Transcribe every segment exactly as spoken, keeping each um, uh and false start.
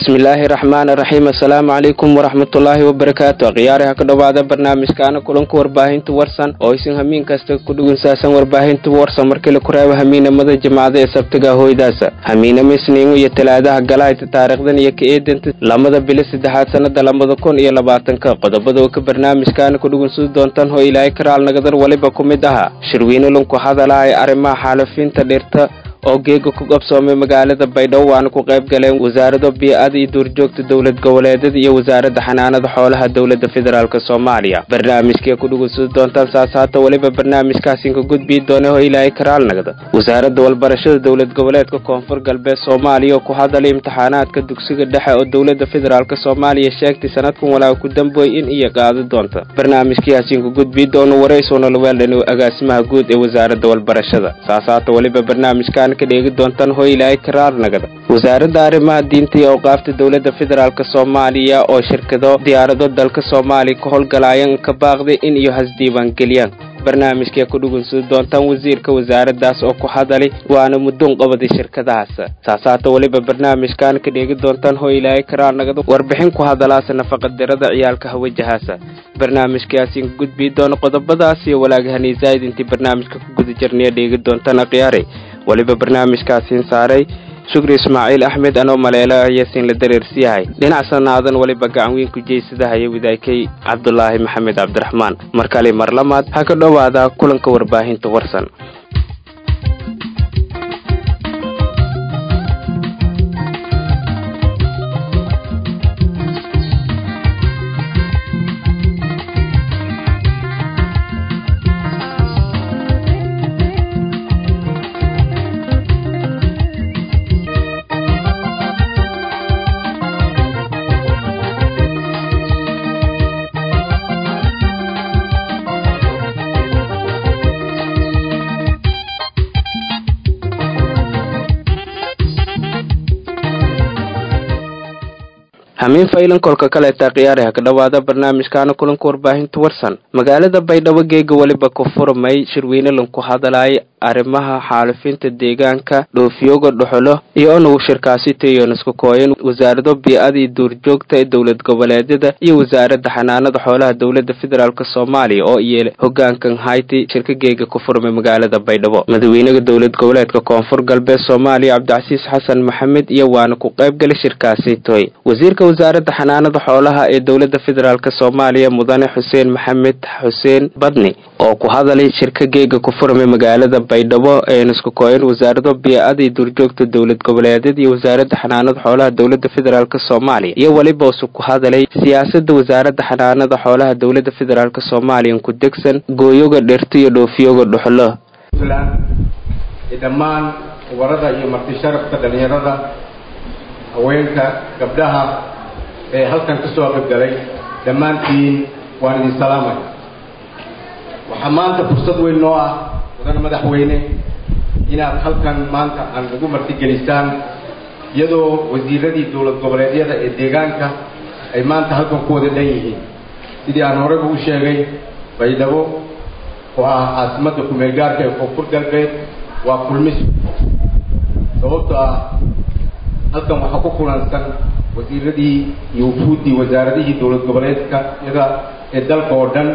bismillaahi raxmaani raxiim assalaamu calaykum waraxmatullaahi wabarakaatu khiyaaraha ka dhowaada barnaamijkaana kulanka warbaahinta warsan oo isin hamiin kasta ku dhugunsaasan warbaahinta warsan markii la kuraaba hamiinamada jimcada ee sabtiga hooydaasa hamiinama isniingo iyo talaadaha galahayta taariikhdan iyo ka eedanta lamada bilo saddexaad sanada labada kun iyo labaatanka qodobada oo ka barnaamijkaana ku dhugunsan doontaan hoo ilaahay karaal nagadar waliba ku mid ahaa shirweyne lunku hadalaa ee arrimaha xaalufinta dhirta oo geega ku qabsoomay magaalada Baydhabo waana ku qayb galeen wasaaradda biyaada iyo duurjoogta dawlad goboleedyada iyo wasaaradda xanaanada xoolaha dawladda federaalka Soomaaliya barnaamijka ku dhugunsada doontaan saasaata waliba barnaamijkaasi ka gudbi doona oo ilaahay karaal nagada wasaaradda walbarashada dawlad goboleedka koonfur galbeed Soomaaliya ku hadalay imtixaanaadka dugsiga dhexe oo dawladda federaalka Soomaaliya sheegtay sanadkan walaa ku dambeey in iyo qaado doonta barnaamijkaasi ku gudbi doona wareysoona la weeldano agaasimaha guud ee wasaaradda walbarashada saasaata waliba barnaamijka ka dheegi doontaan hoo ilaahay karaar nagada wasaaradda arrimaha diinta iyo awqaafta dawladda federaalka Soomaaliya oo shirkado diyaarado dalka Soomaaliya ka howlgalayaan ka baaqday in iyo hasdiiban galiyaan barnaamijka ku dhugunsan doontaan wasiirka wasaaraddaas oo ku hadalay waana muddo qabaday shirkadahaas saasaata waliba barnaamijkan ka dheegi doontaan hoo ilaahay karaar nagada warbixin ku hadalaas nafaqad darada ciyaalka hawajahaasa barnaamijkaasi ku gudbi doona qodobadaas iyo walaagahan zaid intii barnaamijka ku guda jirnay dheegi doontaan qiyaare waliba barnaamijkaasi saaray shukri ismaaciil axmed anoo maleela yaasin la dareersiyahay dhinac sanaadan waliba gacan weyn ku jeesadahay widaykay cabdullaahi maxamed cabdiraxmaan markale mar lamaad ha ka dhowaada kulanka warbaahinta warsan hamiin faylan kolka kale taaqiyaaraha ka dhawaada barnaamijkaana kulanka warbaahinta warsan magaalada Baydhabo geega waliba ku furmay shirweyne lunku hadalay arrimaha xaalufinta deegaanka dhoofiyoga dhuxulo iyo uu shirkaasi tayo isku kooyeen wasaaradda biyaada iyo duurjoogta ee dawlad goboleedyada iyo wasaaradda xanaanada xoolaha dawladda federaalka Soomaaliya oo iyeel hoggaankan hayti shirka geega ku furmay magaalada Baydhabo madaxweynaha dawlad goboleedka koonfur galbeed Soomaaliya Cabdicasiis Xasan Maxamed iyo waana ku qayb galay shirkaasi tayo wasiirka wasaaradda xanaanada xoolaha ee dawladda federaalka Soomaaliya mudane Xuseen Maxamed Xuseen Badni oo ku hadalay shirka geega ku furmay magaalada Baydhabo ee isku kooyeen wasaaradda biyaada iyo duurjoogta dawlad goboleedyada iyo wasaaradda xanaanada xoolaha dawladda federaalka Soomaaliya iyo waliba uu ku hadalay siyaasadda wasaaradda xanaanada xoolaha dawladda federaalka Soomaaliya ku degsan gooyoga dhirta iyo dhoofiyoga dhuxulo dhammaan warada iyo marti sharafka dhalinyarada haweenka gabdhaha ee halkan ka soo qayb galay dhammaantiin waan idin salaamay waxa maanta fursad weyn noo ah wadana madaxweyne inaad halkan maanta aan ugu marti gelisaan iyadoo wasiiradii dawlad goboleedyada ee deegaanka ay maanta halkan ku wada dhan yihiin sidii aan hore ugu sheegay Baydhabo oo ah caasimadda ku meel gaarka ee koonfur galbeed waa kulmis sababtoo ah halkan waxa ku kulansan wasiiradii iyo wufuudii wasaaradihii dawlad goboleedka iyada ee dalka oo dhan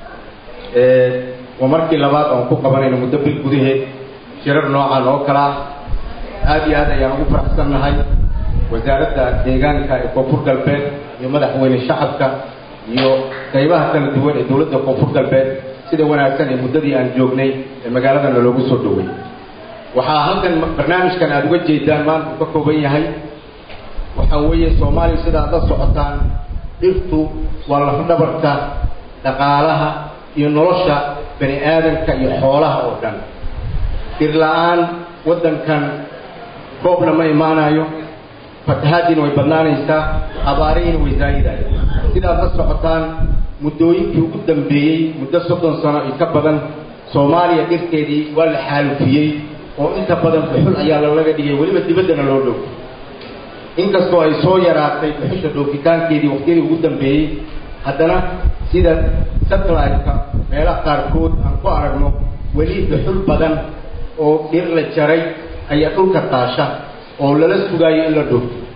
ee ومركي لبعض أو كوكا بنينا مدبر جوده شرر نوع نوع كلا هذه هذا يعني أقول فرحنا هاي وزارة ديجان كوفور قلبين يوم ده وين الشعب كا يو كيفاه كان الدول الدولة ده كوفور قلبين سيدا وانا كان المدة أن جوجني المجال هذا اللي لوجو صدوي وحاهم كان برنامج كان أدوج جدا ما كوكا بيني هاي وحوي الصومالي سيدا هذا سقطان إفتو ولا هنا برتا تقالها ينرشة بني آدم كي حولها أوردن إرلان ودن كان قبل ما يمانا يو فتحاتين ويبنان إستا أبارين ويزايدا سيدا تصحطان مدوين كيو قدام بيي مدى سبتن سنة يكبدن سوماليا إرتدي والحال فيي وإنت بدن بحل أيال الله دي ولي بدي بدنا لولو إنك سوى يسوي راتي بحش لو كان كيدي وقتي قدام بيي هذانا سيدا satellite-ka meelaha qaarkood aan ku aragno weli dhuxul badan oo dhir la jaray ayaa dhulka taasha oo lala sugayo in la dhufto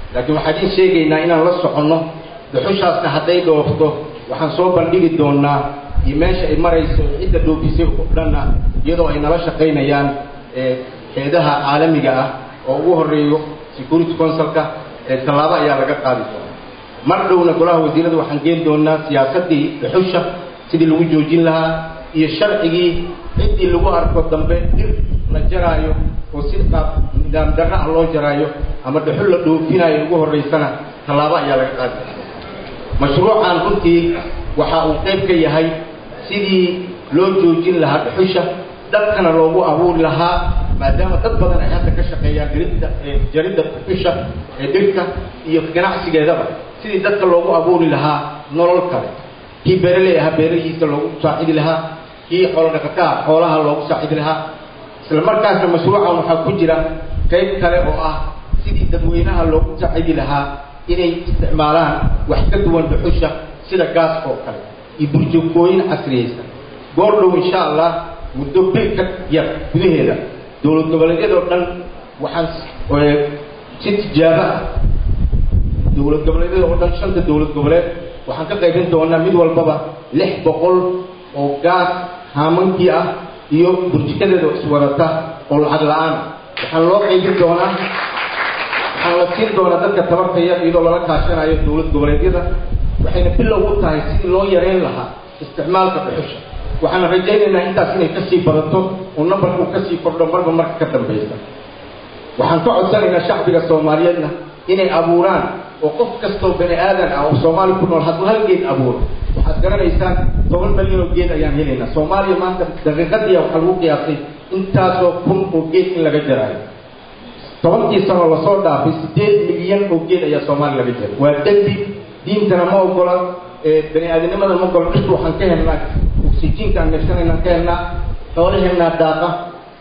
laakiin waxaan idin sheegaynaa inaan la soconno dhuxushaasna hadday dhoofto waxaan soo bandhigi doonaa iyo meesha ay marayso cidda dhoofisay oo dhanna iyadoo ay nala shaqaynayaan hay'adaha caalamiga ah oo ugu horeeyo Security Council-ka tallaabo ayaa laga qaadi doonaa mar dhowna golaha wasiirada waxaan geen doonaa siyaasadii dhuxusha sidii lagu joojin lahaa iyo sharcigii cidii lagu arko dambe dhir la jaraayo oo si qaab nidaam darro ah loo jaraayo ama dhuxul la dhoofinayo ugu horeysana tallaabo ayaa laga qaadi doonaa mashruucan runtii waxa uu qayb ka yahay sidii loo joojin lahaa dhuxusha dadkana loogu abuuri lahaa maadaama dad badan ay hadda ka shaqeeyaan dirinta jaridda dhuxusha ee dhirta iyo ganacsigeedaba sidii dadka loogu abuuri lahaa nolol kale kii beeraley ah beeralihiisa loogu saacidi lahaa kii xoolo dhaqataa xoolaha loogu saacidi lahaa isla markaasna mashruucan waxaa ku jira qayb kale oo ah sidii dadweynaha loogu saacidi lahaa inay isticmaalaan wax ka duwan dhuxusha sida gaaska oo kale iyo burjukooyin casriyeysan goor dhow insha allah muddo bil ka yar gudaheeda dowlad goboleedyada oo dhan waxaan si tijaabo ah dowlad goboleedyada oo dhan shanta dowlad goboleed waxaan ka qaybin doonaa mid walbaba lix boqol oo gaas haamankii ah iyo burjikadeeda iswadata oo lacag la-aan waxaan loo qaybin doonaa waxaan la siin doonaa dadka tabarta yar iyadoo lala kaashanayo dowlad goboleedyada waxayna bilow u tahay sidii loo yareyn lahaa isticmaalka dhuxusha waxaan rajaynaynaa intaas inay ka sii badato oo nambarku ka sii kordho marba marka ka dambaysa waxaan ka codsanaynaa shacbiga Soomaaliyeedna inay abuuraan oo qof kastoo bani aadan ah oo Soomaali ku nool hadduu hal geed abuuro waxaad garanaysaan toban milyan oo geed ayaan helaynaa Soomaaliya maanta daqiiqadii waxaa lagu qiyaasay intaasoo kun oo geed in laga jaraayo tobankii sano lasoo dhaafay sideed milyan oo geed ayaa Soomaaliya laga jaray waa dembi diintana ma ogola bani aadanimada ma ogola cid waxaan ka helnaa oksijiinka aan neefsanaynaan ka helnaa xoolaheennaa daaqa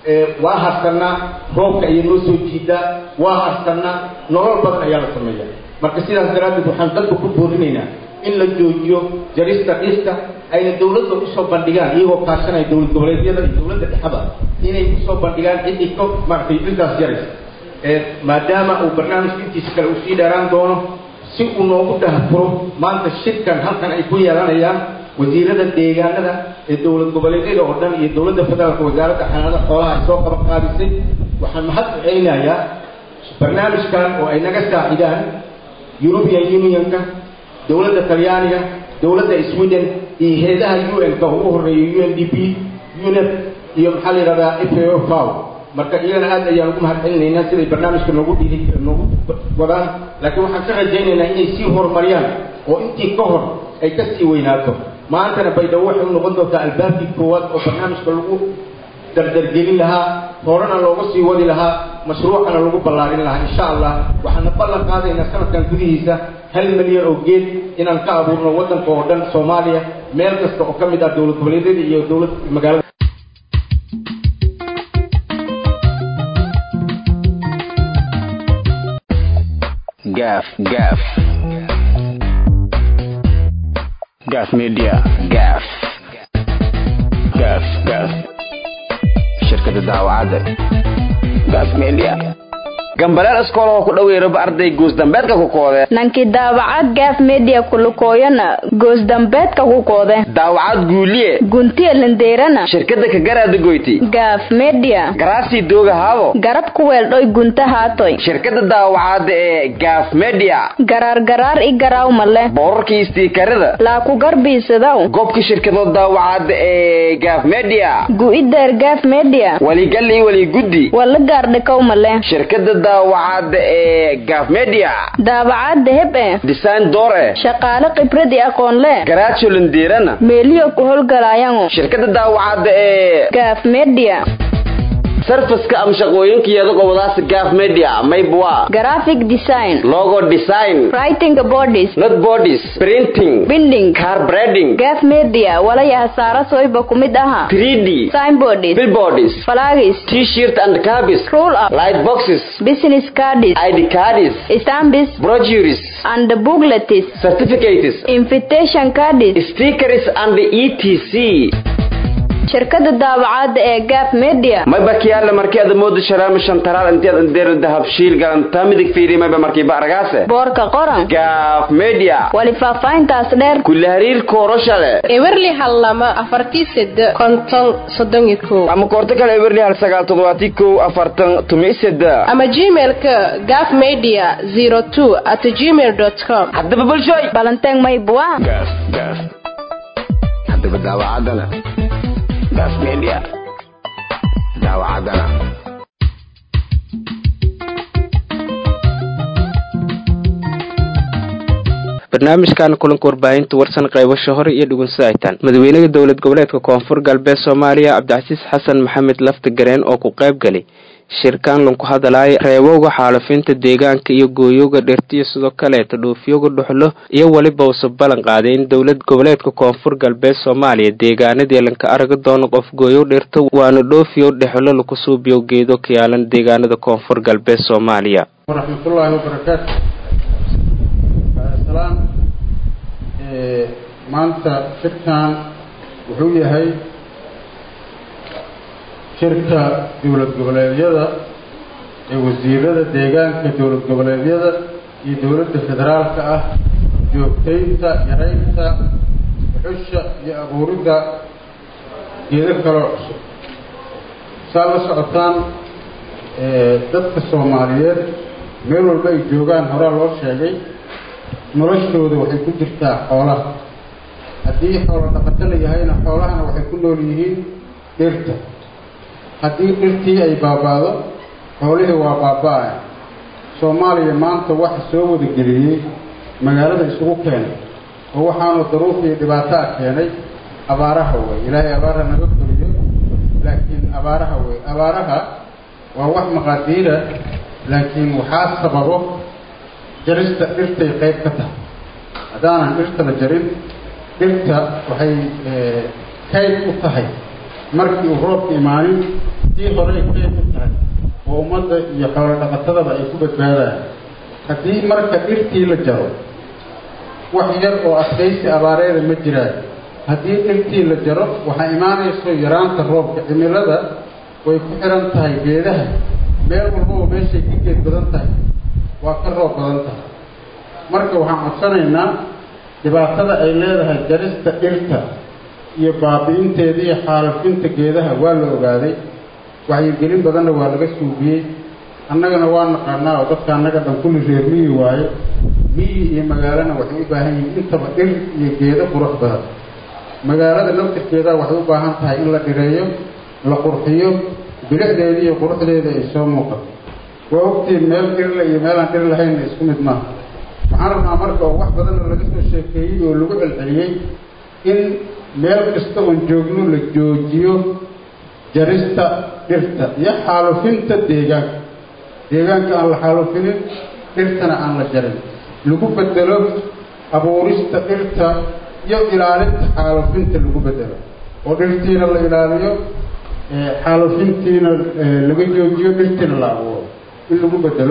waa harsanaa roobka ayaa noo soo jiidaa waa harsanaa nolol badan ayaa la sameeyaa marka sidaas daraaddeed waxaan dadka ku boorinaynaa in la joojiyo jarista dhirta ayna dowladda usoo bandhigaan iyagoo kaashanaya dowlad goboleedyada iyo dowladda dhexaba inay usoo bandhigaan ciddii ka maaragtay dhirtaas yaraysa maadaama uu barnaamijka intiisa kale uu sii dheeraan doono si uu noogu dhahfuro maanta shirkan halkan ay ku yeelanayaan wasiirada deegaanada ee dowlad goboleedyada oo dhan iyo dowladda federaalka wasaaradda xanaanada xoolaha ay soo qaban qaadisay waxaan mahad u celinayaa barnaamijkan oo ay naga saacidaan European Unionka dowladda Talyaaniga dowladda Sweden iyo hay'adaha U N ka ugu horeeya U N D P UNEP iyo maxaa la yiraahdaa F A O FAO marka iyana aad ayaan ugu mahad celinaynaa siday barnaamijka noogu dhigi noogu wadaan laakiin waxaan ka rajaynaynaa inay sii horumariyaan oo intii ka hor ay ka sii weynaato maantana baydhabo waxay noqon doontaa albaabkii koowaad oo barnaamijka lagu dardargelin lahaa horena looga sii wadi lahaa mashruucana lagu ballaarin lahaa insha allah waxaana ballan qaadaynaa sanadkan gudihiisa hal milyan oo geed inaan ka abuurno waddanka oo dhan Soomaaliya meel kasta oo ka mid ah dowlad goboleedyada iyo dowlad magaalada Gaaf Gaaf Gaaf Media Gaaf Gaaf Gaaf shirkadda daawacada Gaaf Media gambaleel iskool oo ku dhaweero arday goos dambeedka ku koode nanki daawacad Gaaf Media kulukooyana goos dambeedka ku koode daawacad guuliye guntiye lindeerana shirkadda ka garaada goyti Gaaf Media garaasi dooga haabo garab ku weeldhoy gunta haatoy shirkadda daawacad ee Gaaf Media garar garar i garaaw male boorkii istiikarada la ku garbiisadaw goobka shirkadda daawacad ee Gaaf Media guideer Gaaf Media wali gali wali guddi wala gaardhe kow male shirkadda daawacad ee Gaaf Media daawacad hebe design doore shaqaale khibradi aqoon leh garaajo lindeerana meeliyo ku howlgalaayaan shirkadda daawacad ee Gaaf Media surface ka am shaqooyinkeeda qowdaas Gaaf Media maybwa graphic design logo design writing bodies not bodies printing binding car branding Gaaf Media wala yahasaara sooyba kumid aha three D signboards billboards flags t-shirt and cabis roll up light boxes business cards I D cards stamps brochures and booklets certificates invitation cards stickers and etc shirkada daawacada ee Gap Media ma bakiyaala markii aad mood sharaam shantaraal intii aad deer dahab shiil galanta midig fiiri ma markii baaragaase boorka qoran Gap Media wali faafayntaas dheer kulli hariir kooroshale Everly halama afartii saddex konton soddon iyo kow ama koorta kale Everly hal sagaal toddobaati kow afartan tumi saddex ama gmail-ka gapmedia zero two at gmail dot com hadaba bulshoy balanteng may buwa gas gas hadaba daawacadana Gap Media daawacadana barnaamijkan kulanka warbaahinta warsan qaybasho hore iyo dhugunsaytan madaxweynaha dawlad goboleedka koonfur galbeed Soomaaliya Cabdicasiis Xasan Maxamed Lafta Gareen oo ku qayb galay shirkaan lanku hadalay reebowga xaalufinta deegaanka iyo gooyoga dhirtiyo sidoo kale tadhoofiyoga dhuxlo iyo waliba uu balan qaaday in dawlad goboleedka koonfur galbeed Soomaaliya deegaanadii lanka araga doono qof gooyo dhirta waana dhoofiyo dhuxlo lagu suubiyo geedo kiyaalan deegaanada koonfur galbeed Soomaaliya warahmatullaahi wabarakaatuh salaam ee maanta shirkaan wuxuu yahay shirka dawlad goboleedyada ee wasiirada deegaanka dawlad goboleedyada iyo dawladda federaalka ah joogtaynta yareynta xusha iyo abuuridda geedo kale cusub saa la socotaan dadka Soomaaliyeed meel walba ay joogaan horaa loo sheegay noloshooda waxay ku jirtaa xoolaha haddii xoolo dhaqato la yahayna xoolahana waxay ku nool yihiin dhirta haddii dhirtii ay baabaado xoolihii waa baaba'aya Soomaaliya maanta waxa soo wada geliyey magaalada isugu keenay oo waxaanu daruuf iyo dhibaato keenay abaaraha way ilaahay abaaraha naga koriyo laakiin abaaraha way abaaraha waa wax maqaadiira laakiin waxaa sababo jarista dhirtay qayb ka tahay haddaanan dhirta la jarin dhirta waxay qayb u tahay markii uu roobka imaanin tii horey qayb u tahay oo ummadda iyo xoolo dhaqatadaba ay ku badbaadaan haddii marka dhirtii la jaro wax yar oo adkaysi abaareeda ma jiraan haddii dhirtii la jaro waxaa imaanayso yaraanta roobka cimilada way ku xiran tahay geedaha meel walbaba meeshay ka geed badan tahay waa ka roob badan tahay marka waxaan codsanaynaa dhibaatada ay leedahay jarista dhirta iyo baabi'inteeda iyo xaalufinta geedaha waa la ogaaday wacyigelin badanna waa laga suubiyey annagana waa naqaanaa oo dadka annaga dhan kulli reer miyi waaye miyi iyo magaalana waxay u baahan yihiin intaba dhir iyo geedo qurux badan magaalada laftirkeeda waxay u baahan tahay in la dhireeyo la qurxiyo bilicdeeda iyo quruxdeeda ay soo muuqato waa ogtiin meel dhirle iyo meelaan dhir lahaynna isku mid maaha waxaan rabnaa marka oo wax badanna laga soo sheekeeyey oo lagu celceliyey in meel kasta oon joogno la joojiyo jarista dhirta iyo xaalufinta deegaanka deegaanka aan la xaalufinin dhirtana aan la jarin lagu bedelo abuurista dhirta iyo ilaalinta xaalufinta lagu bedelo oo dhirtiina la ilaaliyo xaalufintiina laga joojiyo dhirtiina la abuuro in lagu bedelo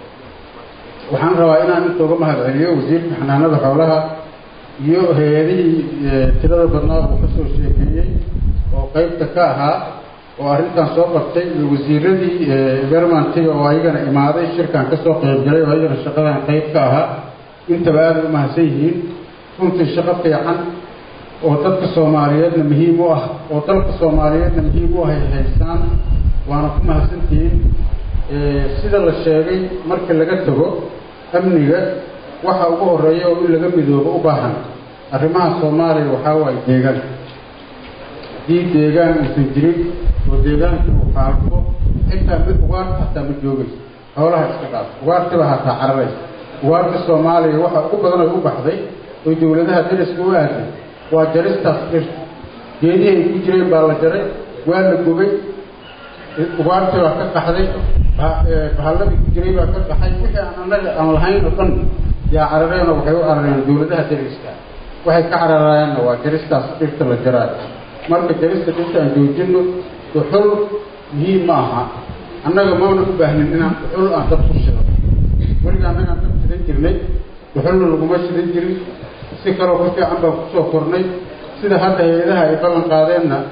waxaan rabaa inaan inta uga mahad celiyo wasiirka xanaanada xoolaha iyo hay-adihii tirada badnaa uu ka soo sheekeeyey oo qaybta ka ahaa oo arrintan soo qabtay iyo wasiiradii bermantiga oo ayagana imaaday shirkan ka soo qayb galay oo ayagana shaqadan qayb ka ahaa intaba aada u mahadsan yihiin runtii shaqo fiican oo dadka Soomaaliyeedna muhiim u ah oo dalka Soomaaliyeedna muhiim u ah ay haystaan waana ku mahadsantihiin sida la sheegay marka laga tago amniga waxa ugu horeeya oo in laga midoobo u baahan arrimaha Soomaaliya waxa way deegaanka dii deegaan uusan jirin oo deegaanka uu xaalfo inta mid ugaar xataa ma joogay xoolaha iska qaad ugaarta waxa taa cararay ugaarta Soomaaliya waxa ugu badan ay u baxday oo dawladaha dariska u aaday waa jaristaas dhir geedihii ay ku jireen baa la jaray waa la gubay ugaarta waa ka qaxday bahaaladii ku jiray baa ka qaxay wixii aan annaga aan lahayn oo dhan yaa carareen oo waxay u carareen dawladaha dariska waxay ka cararayaanna waa jaristaas dhirta la jaraayo marka jarista dhirta aan joojino dhuxul muhiim ma aha annaga mauna u baahnin inaan dhuxul aan dab ku shido weliga annaga aan dab shidan jirnay dhuxulna laguma shidan jirin si kaloo ku fiican baan kusoo kornay sida hadda hay-adaha ay ballan qaadeenna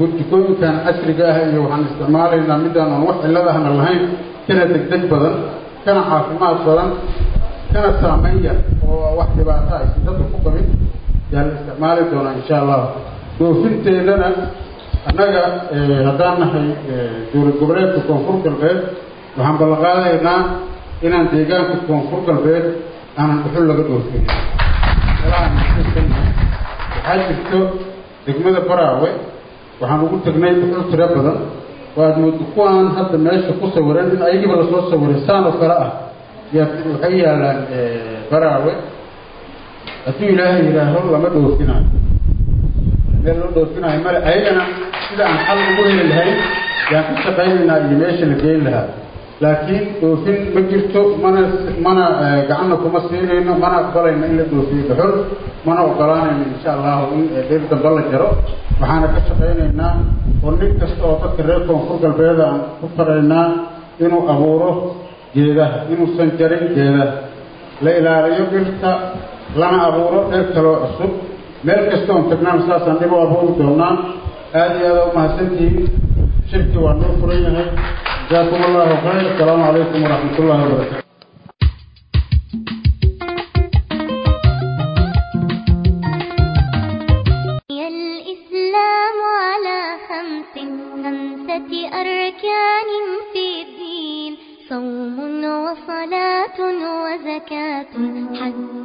jikooyinkan casriga ah iyo waxaan isticmaalaynaa midaan aan wax cilladahna lahayn kana degdeg badan kana caafimaad badan kana saameyn yar oo wax dhibaato aysan dadka ku qabin yaa la isticmaali doonaa insha allah dhoofinteedana annaga haddaan nahay dowlad goboleedka koonfur galbeed waxaan ballanqaadaynaa inaan deegaanka koonfur galbeed aanan dhuxul laga dhoofin meelahaan waxaa jirto degmada baraawe waxaan ugu tagnay dhuxul tiro badan waad moodo kuwaan hadda meesha ku sawiran in ayagiiba lasoo sawiray saan oo kale ah yaa waxay yaalaan baraawe hadduu ilaahay yidhaaho lama dhoofinayo meel loo dhoofinayo male ayagana sida aan xal ugu heli lahayn yaan ka shaqaynaynaa iyo meesha la geyn lahaa laakiin dhoofin ma jirto mana mana gacanna kuma siinayno mana aqbalayno in la dhoofiyo dhuxul mana ogolaanayno insha allahu in dhir dambe la jaro waxaana ka shaqaynaynaa oo nin kasta oo dadka reer koonfur galbeeda aan ku faraynaa inuu abuuro geedaha inuusan jarin geedaha la ilaaliyo dhirta lana abuuro dhir kaloo cusub meel kasta oon tagnaan saasaan dhib u abuuri doonaa aada iyo aada u mahadsantihiin shirki waa noo furan yahay جزاكم الله خير السلام عليكم ورحمة الله وبركاته الإسلام على خمس خمسة أركان في الدين صوم وصلاة وزكاة حج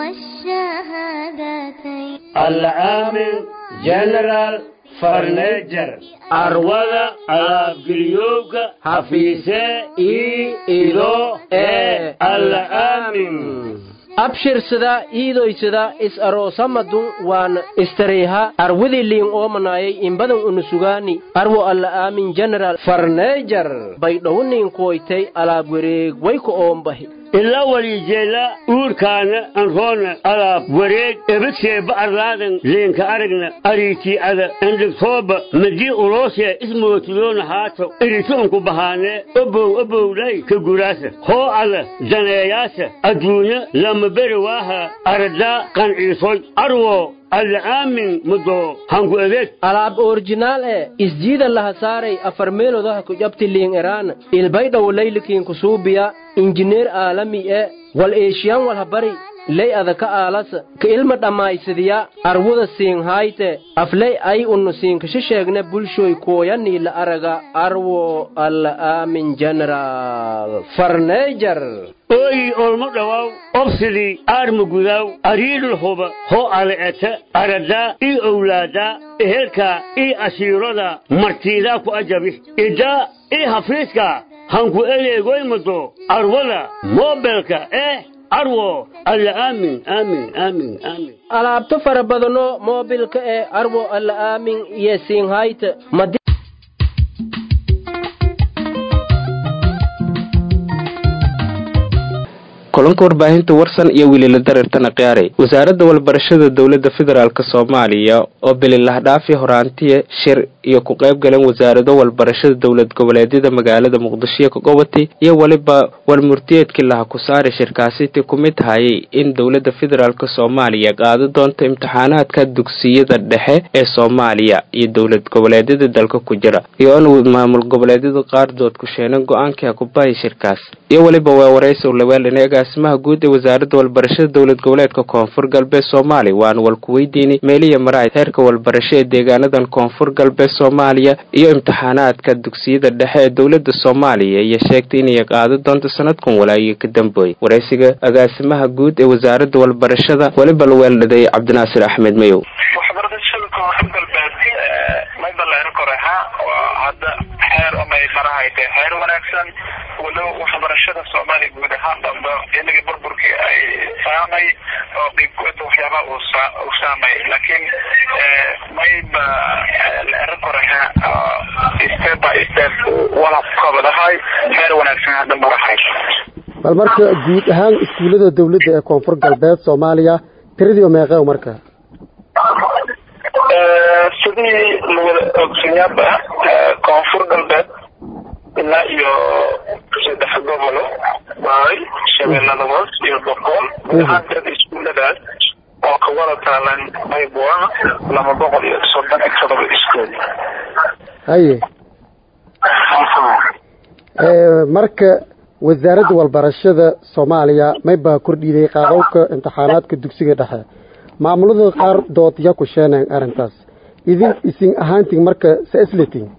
والشهادتين العامل جنرال فرنيجر أروضة على قليوك حفيسة إي إلو إي الآمن abshir sida iidoysida is aroosamadun waan istareeha arwidi liin oomanayay inbadan unusugaani arwo alla aamin general farneejar bay dhowniin kuwaytay alaab wareeg wayku oombahi ilaa walijeela uurkaana anroona alaab wareeg ebadshee ba'arlaadan leenka aragna ariitii ada andhigtooba madii uloosee ismootiloona haato eritoonku bahaane obow obowlay ka guraasa hoo ada daneeyaasa adduunya lama beri waaha aradaa qanciisoy arwo الآمن مدو هنقو إذيك alaab original ee isjiida laha saaray afar meelodaha ku jabti liin iraan ilbayda walaylikiin kusuubiya injineer aalami ee wal eeshiyan wal habari lay adaka aalas ka ilma dhammaysadiya arwada siin hayte aflay ay unnu siin ka sheegne bulshoy kooyani la araga arwo al aamin general farneejar oy olmo dhawaw obsidi armu gudaw ariidul huba ho aleeta arada i awlaada ehelka i asiirada martiida ku ajabi ida i hafiiska hanku eleegoy mado arwada mobilka eh arwo alla aamin aamin aamin aamin alaabto fara badano mobilka ee arwo alla aamin iyo siin hayte kulanka warbaahinta warsan iyo wiliila dareertana qiyaaray wasaaradda walbarashada dowladda federaalk Soomaaliya oo bililah dhaafi horaantiye shir iyo ku qayb galan wasaarado walbarashada dowlad goboleedyada magaalada Muqdisho ka goobtay iyo waliba warmurtiyeedkii laha ku saaray shirkaasi ku mid hayay in dowladda federaalk Soomaaliya qaado doonto imtixaanaadka dugsiyada dhexe ee Soomaaliya iyo dowlad goboleedyada dalka ku jira iyo maamul goboleedyada qaar dood ku sheenan go'aankii ku baay shirkaas iyo waliba waa wareyso lawaalinaga asmaha guud ee wasaaradda walbarashada dowlad goboleedka koonfur galbeed Soomaaliya waan wal ku weydiinay meeliya maray heerka walbarashada deegaanadan koonfur galbeed Soomaaliya iyo imtixaanaadka dugsiyada dhexe ee dowladda Soomaaliya iyo sheegtay inay qaado doonto sanadkan walaayo ka dambeeyay wareysiga agaasimaha guud ee wasaaradda walbarashada waliba lawaalinaday Cabdinaasir Axmed Mayow waxbarashada koonfur galbeed ma balaan koraha hadda xeer ama farahay xeer wanaagsan ولو waxbarashada Soomaaliya guud ahaan dhanba inagii burburkii ay saamay oo dhibkooda waxyaaba uu saamay laakiin mayba la arkoraha step by step wala qabadahay heer wanaagsan hadda marahay bal marka guud ahaan iskuulada dawladda ee koonfur galbeed Soomaaliya tiradii meeqa marka ee sidii loo ogsiyaaba koonfur galbeed ilaa iyo saddex gobol baay shabeellada hoos iyo boqol waxaan tirada iskuuladaas oo kuwada taalan maybuan lama boqol iyo soddon iyo toddoba iskuul haye ee marka wasaaradda walbarashada Soomaaliya may baa kordhiyay qaadowka imtixaanaadka dugsiga dhexe maamulada qaar doodaya ku sheeneen arintaas idin isin ahaantiin marka saaslatiin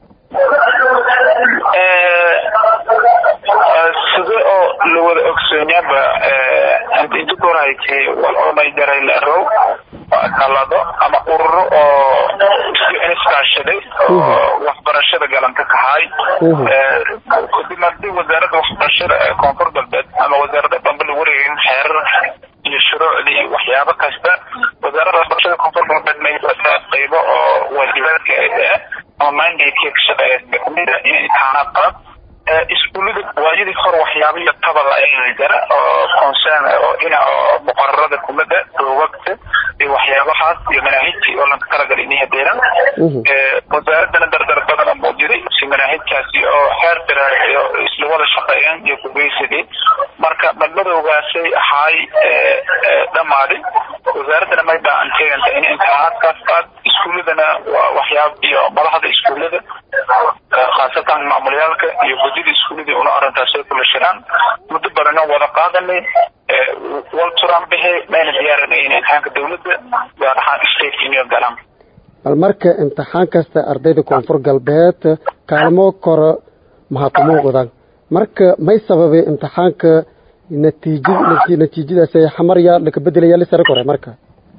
sida oo loo wada ogsoonyaaba inta inta koraayay wal oo may daray la row kalado ama ururo oo iskaashaday waxbarashada galanta ka hay ee markii wasaaradda waxbarashada koonfur galbeed ama wasaaradda dambe lagu wareegay xeerar iyo shuruucdii waxyaabo kasta wasaaradda waxbarashada koonfur galbeed may qaybo oo waajibaadka ah ama mandate ka shaqeeya kamida in imtixaanaad qaad iskuulada waajidii hor waxyaabo iyo tabal ay jira oo concern oo ina muqarrarada kumada waqti iyo waxyaabahaas iyo manahijii oo la kala galay inay heeraan ee wasaaradda dardar badan oo jiray si manahijkaasi oo heer iyo isla wada shaqeeyaan iyo kubaysadii marka madmadowgaasay ahay dhamaadin wasaaradda may baan keenta in imtixaanaadkaas qaad iskuuladana waxyaabo iyo madaxda iskuulada khaasatan maamulyaalka iyo guddiga iskuulada una arintaas ay kula shiraan muddo badan wada qaadanay wal turan bihi meel diyaarinay in imtixaanka dawladda gaar ahaan state union galaan bal marka imtixaan kasta ardayda koonfur galbeed kaalmo koro mahadmo wadan marka may sababay imtixaanka natiijada natiijadaas ay xamarya la ka bedelaya la sare kore marka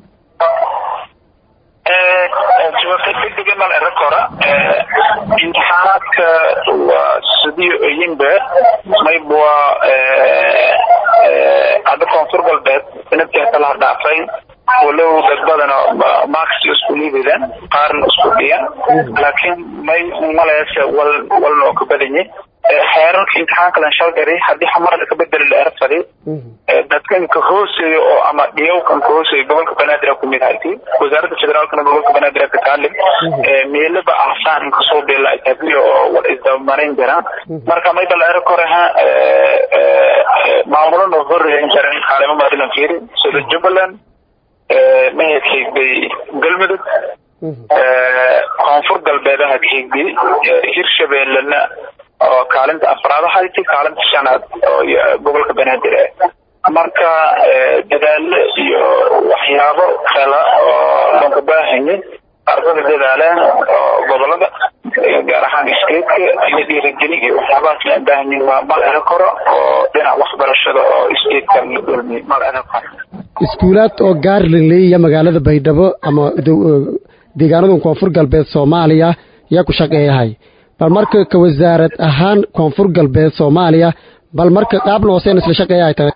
ee jawaabta degdeg mal erakora imtixaanaadka waa sidii ayinba may bua ee ada koonfur galbeed inta kala dhaafay walow dad badan max iskuuliyadan qaarna isku dhiyan laakiin may malaysa wal wal noo ka badanyay xeerarka imtixaanka la shalgaray hadii xamar ka bedel la arfay dadkan ka hooseeyo oo ama dhiyowkan ka hooseeyo gobolka banaadir ku mid ahayd wasaaradda federaalka gobolka banaadir ka taalib meelaba ahsan ka soo dheelay tabiyo oo wal isdamarin jiraan marka may bal ar koraha maamulada horreeyay jiraan xaalimo madilan fiiri sida Jubaland ee meeshii galmudug ee koonfur galbeedaha kiigbi hirshabeellana oo kaalinta afraad ahayd kaalinta shanaad oo gobolka banaadir marka dadaal iyo waxyaabo kala oo loo baahan yahay ardayda dadaalaan oo gobolada gaar ahaan iskeedka iyo dhiirigelinta waxyaabaha la baahan yahay waa mal ara koro oo dhinaca waxbarashada oo iskeedka la dulmi mal ara koro iskuulaad oo gaar leeyahay magaalada Baydhabo ama deegaanada koonfur galbeed Soomaaliya yaa ku shaqeeyahay bal marka ka wasaarad ahaan koonfur galbeed Soomaaliya bal marka qaab nooseen isla shaqeeyahay tahay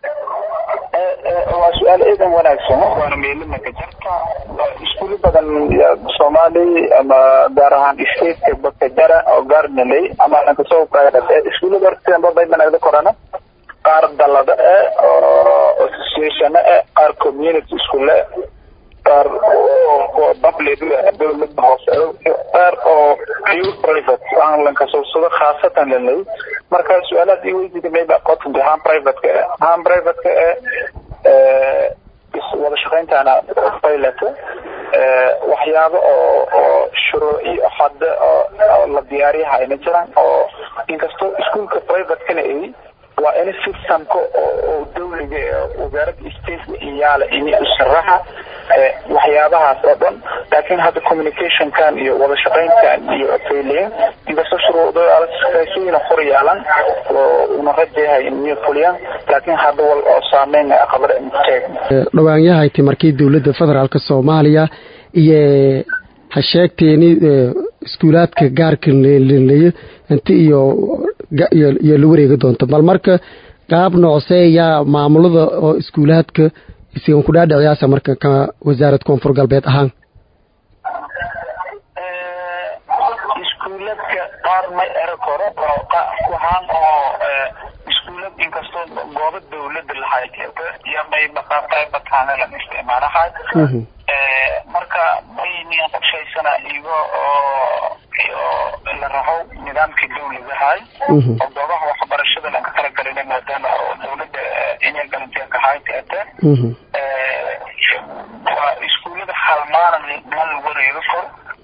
ee waa su'aal eedan wanaagsan waana meelna ka jirta iskuul badan Soomaali ama gaar ahaan iskeedka bakajara oo gaarnalay ama ka soo qaadada iskuul bartaan bay banagda korana qaar dalada oo association ee qaar community school qaar oo public dawlad hoose qaar oo private aan la ka soo soo khaasatan leeyahay marka su'aalaad ay weydiisay mayba qoto dhahan private ka aan private ka ee wada shaqeyntaana faylata ee waxyaabo oo shuruuci xad oo la diyaariyahay ma jiraan oo inkastoo iskuulka private kana ay waa in system ko oo dawliga wasaaradda state iyaala inay u sharaxa waxyaabahaas oo dhan laakiin hadda communication kan iyo wada shaqeyntan iyo failing inkastoo shuruucda alasaysiina xoriyaalan oo una rajahay inay fuliyaan laakiin hadda wal oo saameyn aqbal inteeg dhawaan yahay markii dawladda federaalka Soomaaliya iyo ha sheegteeni iskuulaadka gaarka leeyahay inta iyo iyo la wareegi doonto bal marka qaab nooceeya maamulada oo iskuulaadka isiin ku dhaadhiciyaasa marka ka wasaaradda koonfur galbeed ahaan ee iskuulaadka qaar ma era koro waxaan oo iskuulad inkastoo goobo dawladda la haysto iyo may baqaaqay bataana la isticmaalahay ee marka may niyan qorshaysana iyago oo la raaxo nidaamka dawladda hay oo goobaha waxbarashada la ka kala galay maadaama dawladda inay galantay ka hay'ata ee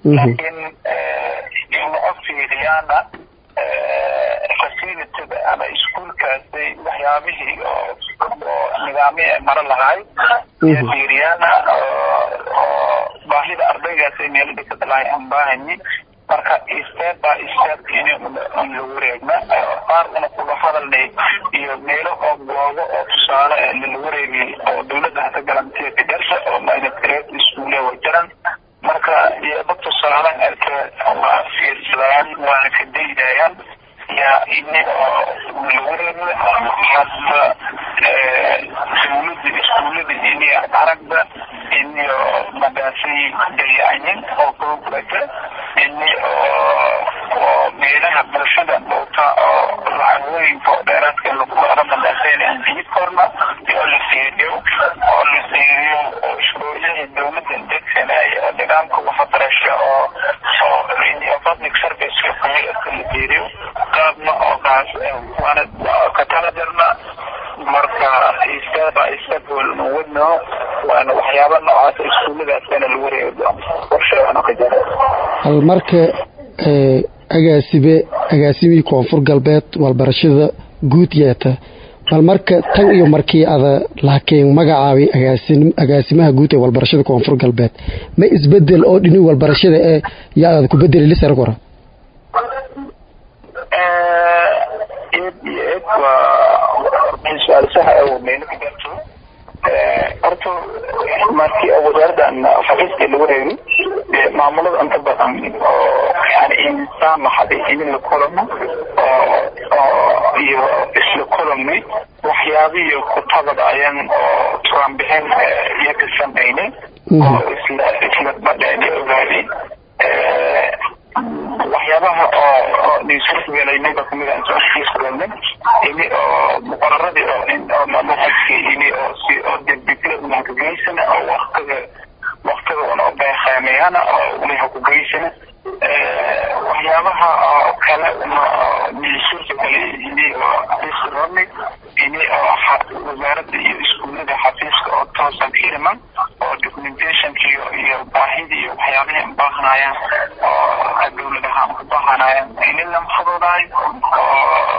laakiin in offiidiyana facility ama iskuulkaasi waxyaabihii oo nidaamyo mara lahay fiiriyana oo baahida ardaygaasi meel dhigta lahay aan baahani marka step by step in lagu wareegna qaar una ku hadalnay iyo meelo oo goobo oo tusaale lagu wareegay oo dawladda hada galantay darsa oo maaynaad iskuule wajaran marka iyo dadka saaran arka ama fiirsadaan waa ka deydayaan ya inni lagu wareegay hadda dawladda iskuulada inni aragda inni madaasi dayaacin oo koobrata inni oo meelaha bulshada dhowta oo lacagooyinka oo dheeraadka lagu daro madaaseen injiid korna oo la fiiriyo oo la fiiriyo oo shaqooyinka dawladda degsanaya oo nidaamka waxbarasho oo oo public service ka fiiriyo qaabna oo kaas waana ka tala jarna marka istaaba istaabul wadno waana waxyaabo noocaas iskuuladaasna lagu wareego qorshaana ka jira hal marka ee agaasibe agaasimi koonfur galbeed walbarashada guud yeeta bal marka tan iyo markii ada laakiin magacaabi agaasim agaasimaha guud ee walbarashada koonfur galbeed ma isbedel oo dhini walbarashada ee yaa ku bedeli lisar qora ee waa su'aal sax ah oo meel ka jirto horta markii wasaaraddan xafiiska lagu wareegay maamulada inta badan oo yani insaan maxay in la kulmo oo iyo isla kulmay waxyaabiyo ku tabadayaan oo Trump-in iyo ka sameeyay oo isla isla badani ogaadi waxyaabaha oo nidaamka weelaynaba kamid ah xisbiga ini oo muqarrarada oo manhajkii ini oo si oo dibdib marka geysan oo waqtiga waqtiga oo baaxamayana oo wixii ku geysan waxyaabaha kala nidaamka ini oo xisbiga ini oo wasaaradda iyo iskuulada xafiiska oo toosan xiriman oo documentation iyo baahida iyo waxyaabaha baahanayaan oo dawladaha u baahanayaan in la xadoodaan oo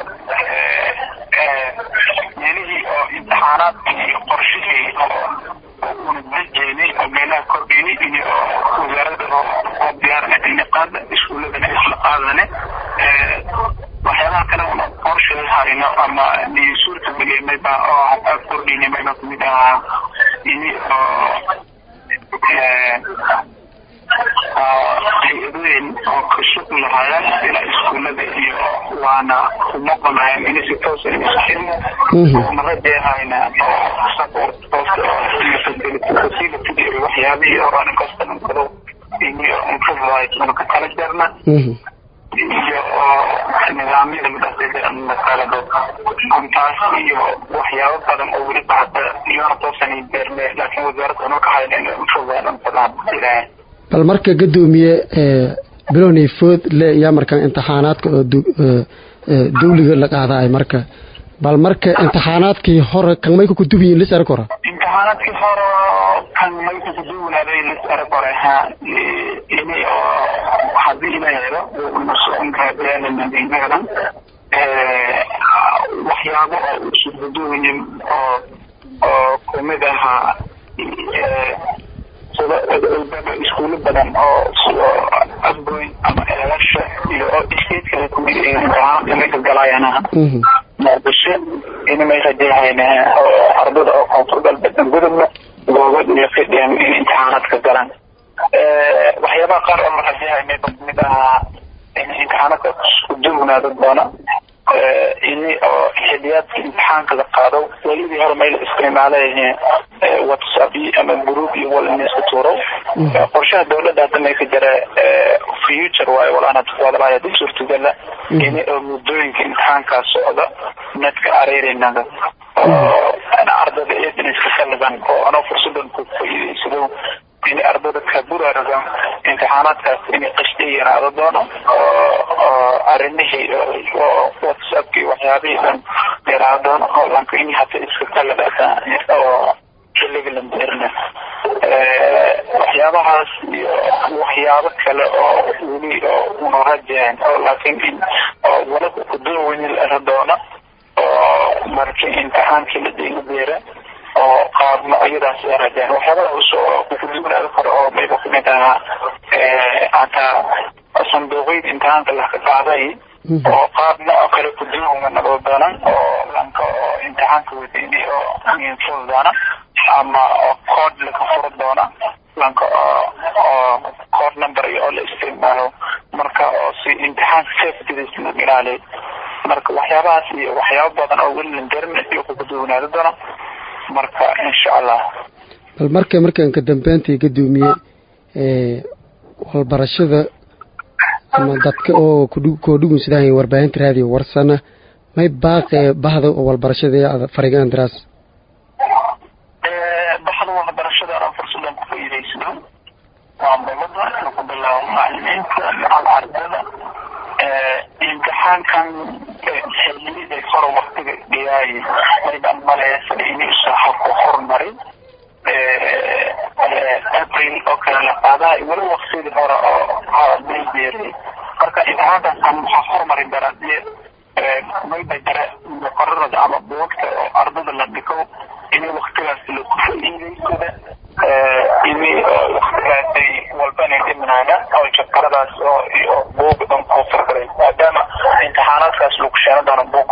meelihii oo imtixaanaad iyo qorshihii oo unajeenay oo meelaha kordhiyay iyo wasaaradda oo diyaarinay niqaada iskuuladana isla qaadane waxyaabaha kale oo qorshaha harina ama suurta bilimay baa oo hada kordhinay ma kamid ah ini oo hay'adayn oo ka shaqeyn lahaayeen ila iskuulada iyo waana kuma qanayaan in si toos ah isku ma rajeeyayna support post facility waxyaabihi oo aan kastan karo in aan ka wada ka kala jarna iyo nidaamyada madaxda masalada antaas iyo waxyaabo badan oo weli baxda iyo toosan internet laakiin wasaaradda oo ka hayeen fursadahan fadlan bal marka gadoomiye ee bilowni food le ya markan imtixaanaadka oo dawliga la qaaday marka bal marka imtixaanaadkii hore kan may ku dubiyin lisar kora imtixaanaadkii hore kan may ku duwanaday lisar kora ha ini hadii ila yaro mas'uul ka yahay madinada ee waxyaabo oo isku duwayeen oo oo kumidaha iskuulo badan oo asbuuy ama elasha iyo iskeedka ku mid ka galayana markashe in may rajeeyayna ardada oo koonfur galbeed gudubna goobo iyo fidiyaan in imtixaanaad ka galaan ee waxyaabaha qaar oo rajeeyayna mid ah in imtixaanaadka isku duwanaado doona ini oo xidiyadka imtixaanka la qaado walidii hore meel isticmaalayeen WhatsApp ama group iyo wal isku tuuro qorshaha dawladda hadda ma ka jira future way walaana wadaaya dib suurtagal ini oo mudooyinka imtixaanka socda nadka areerinada ana ardada ee iska kalaban oo ana fursadan ku faa'iideysto in ardada ka buraarada imtixaanaadkaas inay qashdiyaan doono oo arrimihii oo WhatsApp iyo waxyaabahan yaraadaan oo lanka in hata iska kala dhaqaa oo xilliga la dirna waxyaabahaas iyo waxyaabo kale oo weli oo una rajeen oo laakiin oo wala ku duwan la doona oo markii imtixaankii la dhigo beera oo qaab noocyadaas ay rajeen waxyaabahaas oo ku duwan karo oo mayba ku mid ah ee ata sanduuqeed imtixaanka la ka qaaday oo qaab nooc kale ku duwan oo doona oo lanka imtixaanka wadini oo aan fududaana ama code la ka furo doona lanka oo code number iyo la isticmaalo marka oo si imtixaan safety la ilaaliyo marka waxyaabahaas iyo waxyaabo badan oo weli internet iyo ku duwanaado doona marka insha Allah bal marka markaan ka dambeyntii gadoomiye ee walbarashada ama dadka oo ku dhugun sidaan warbaahinta raadiyo warsana may baaqay bahda walbarashada fariiqan daraas وعملنا قبل معلمين على الأرض امتحان كان حلي ذي صار وقت جاي أيضا ما لا يسليني الشهر وحر مريض أبريل أو كان هذا ولا وقت ذي هراء هذا بيجري كرك هذا كان حر مريض درجة ما يقدر مقرر على وقت أرض اللبكو إنه وقت لا سلوك كده إني وقتي والبني منانا أو الشكرات أو بوق أم كفر كذي دام امتحانات كسلوك شان دارن بوق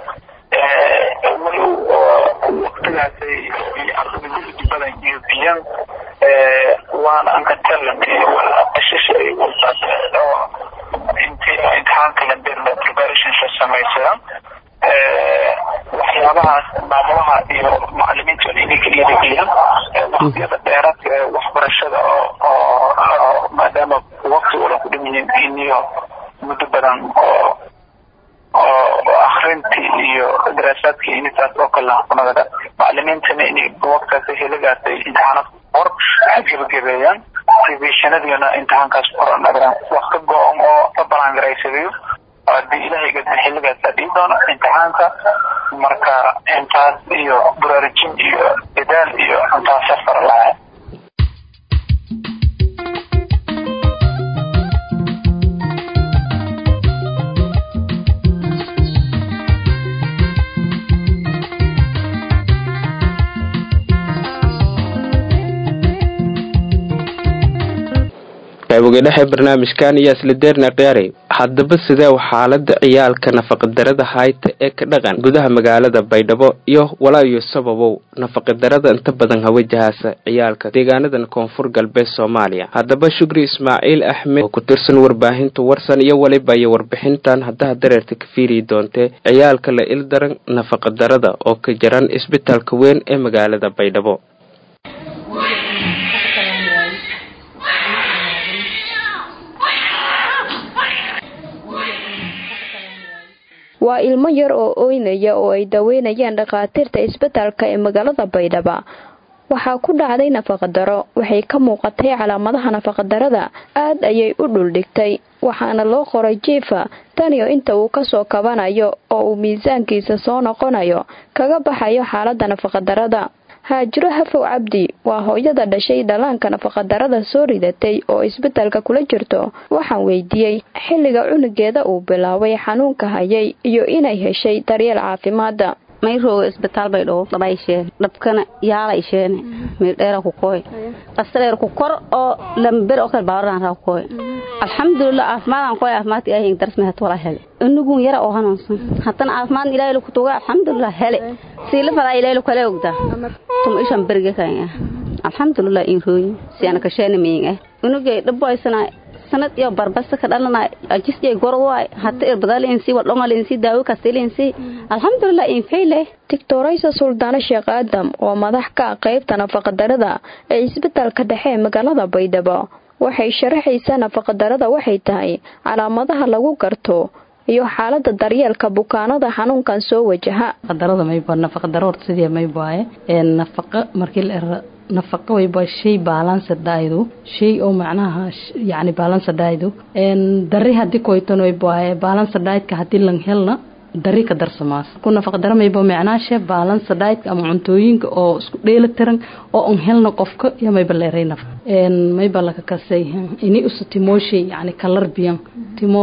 ولو وقتي أرض الجبل يبين وأنا أنكتلم ولا أشيء ولا أنت امتحان كلام preparation شو سميتها waxyaabahaas maamulaha iyo macallimiinta inay kaliya leeyihiin waqtiyada dheeraad waxbarashada oo maadaama waqti wala ku dhimayeen iyo muddo badan oo oo akhrintii iyo daraasaadkii intaas oo kala qonada macallimiintana inay waqtigaas heligaatay imtixaanad hor xaqiiqeeyaan revisionadina imtixaankaas qoran agram waqti go'an oo tabaran garaysayo hadii ilaahay ka xilligaas dhigi doono imtixaanka marka intaas iyo baraarujin iyo dadaal iyo intaas safar lahayd qaybogeedhaha barnaamijkan iyo isla deerna qiyaaray haddaba sidee xaaladda ciyaalka nafaqadarada hayta ee ka dhaqan gudaha magaalada Baydhabo iyo walaayo sababow nafaqadarada inta badan hawajahaasa ciyaalka deegaanadan koonfur galbeed Soomaaliya haddaba Shukri Ismaaciil Axmed oo ku tirsan warbaahinta warsan iyo waliba iyo warbixintan hadda dareerta ka fiiri doonte ciyaalka la ildaran nafaqadarada oo ka jiran isbitaalka weyn ee magaalada Baydhabo waa ilmo yar oo ooynaya oo ay daweynayaan dhaqaatiirta isbitaalka ee magaalada Baydhabo waxaa ku dhacday nafaqadaro waxay ka muuqatay calaamadaha nafaqadarada aad ayay u dhuldhigtay waxaana loo qoray jiifa taniyo inta uu ka soo kabanayo oo uu miisaankiisa soo noqonayo kaga baxayo xaaladda nafaqadarada haajiro hafow cabdi waa hooyada dhashay dhalaanka nafaqadarada soo ridatay oo isbitaalka kula jirto waxaan weydiiyey xilliga cunugeeda uu bilaabay xanuunka hayay iyo inay heshay daryeel caafimaad mayrooga isbitaal Baydhabo dhabayshe dhabkana yaalaysheen meel dheer ku qoy qasreer ku kor oo lambar oo kala baaran raa qoy alxamdulillah afmaan qoy afmaad ay darsmay wala hel unugu yara oo hanonsan hadan afmaan ilaahay ku tuuga alxamdulillah hele siila fara ilaahay kale ogda tum ishan berge kaya alxamdulillah in rooy si ana ka sheenameen unugu dhabaysana sanad iyo barbasta ka dhalana ajisay gorwaay hatta irbadalin si wadongalin si daawo ka silin si alxamdulillah in feyle Doctoraysa Suldaana Sheekh Aadam oo madax ka qaybta nafaqadarada ee isbitaalka dhexe ee magaalada Baydhabo waxay sharaxaysaa nafaqadarada waxay tahay calaamadaha lagu garto iyo xaaladda daryeelka bukaanada xanuunkan soo wajaha qadarada may baa nafaqadaro sidii may baa ee nafaqa markii la nafaqo way baa shay balance daaydo shay oo macnaha yaani balance daaydo een darri hadii koytan way baa balance diet ka hadii lan helna dari ka darsamaas ku nafaqa daro mayba macnaashe balance diet ama cuntooyinka oo isku dheeli tiran oo aan helno qofka iyo mayba leerayna een mayba la ka kasay inay u sutimooshay yani kalar biyan timo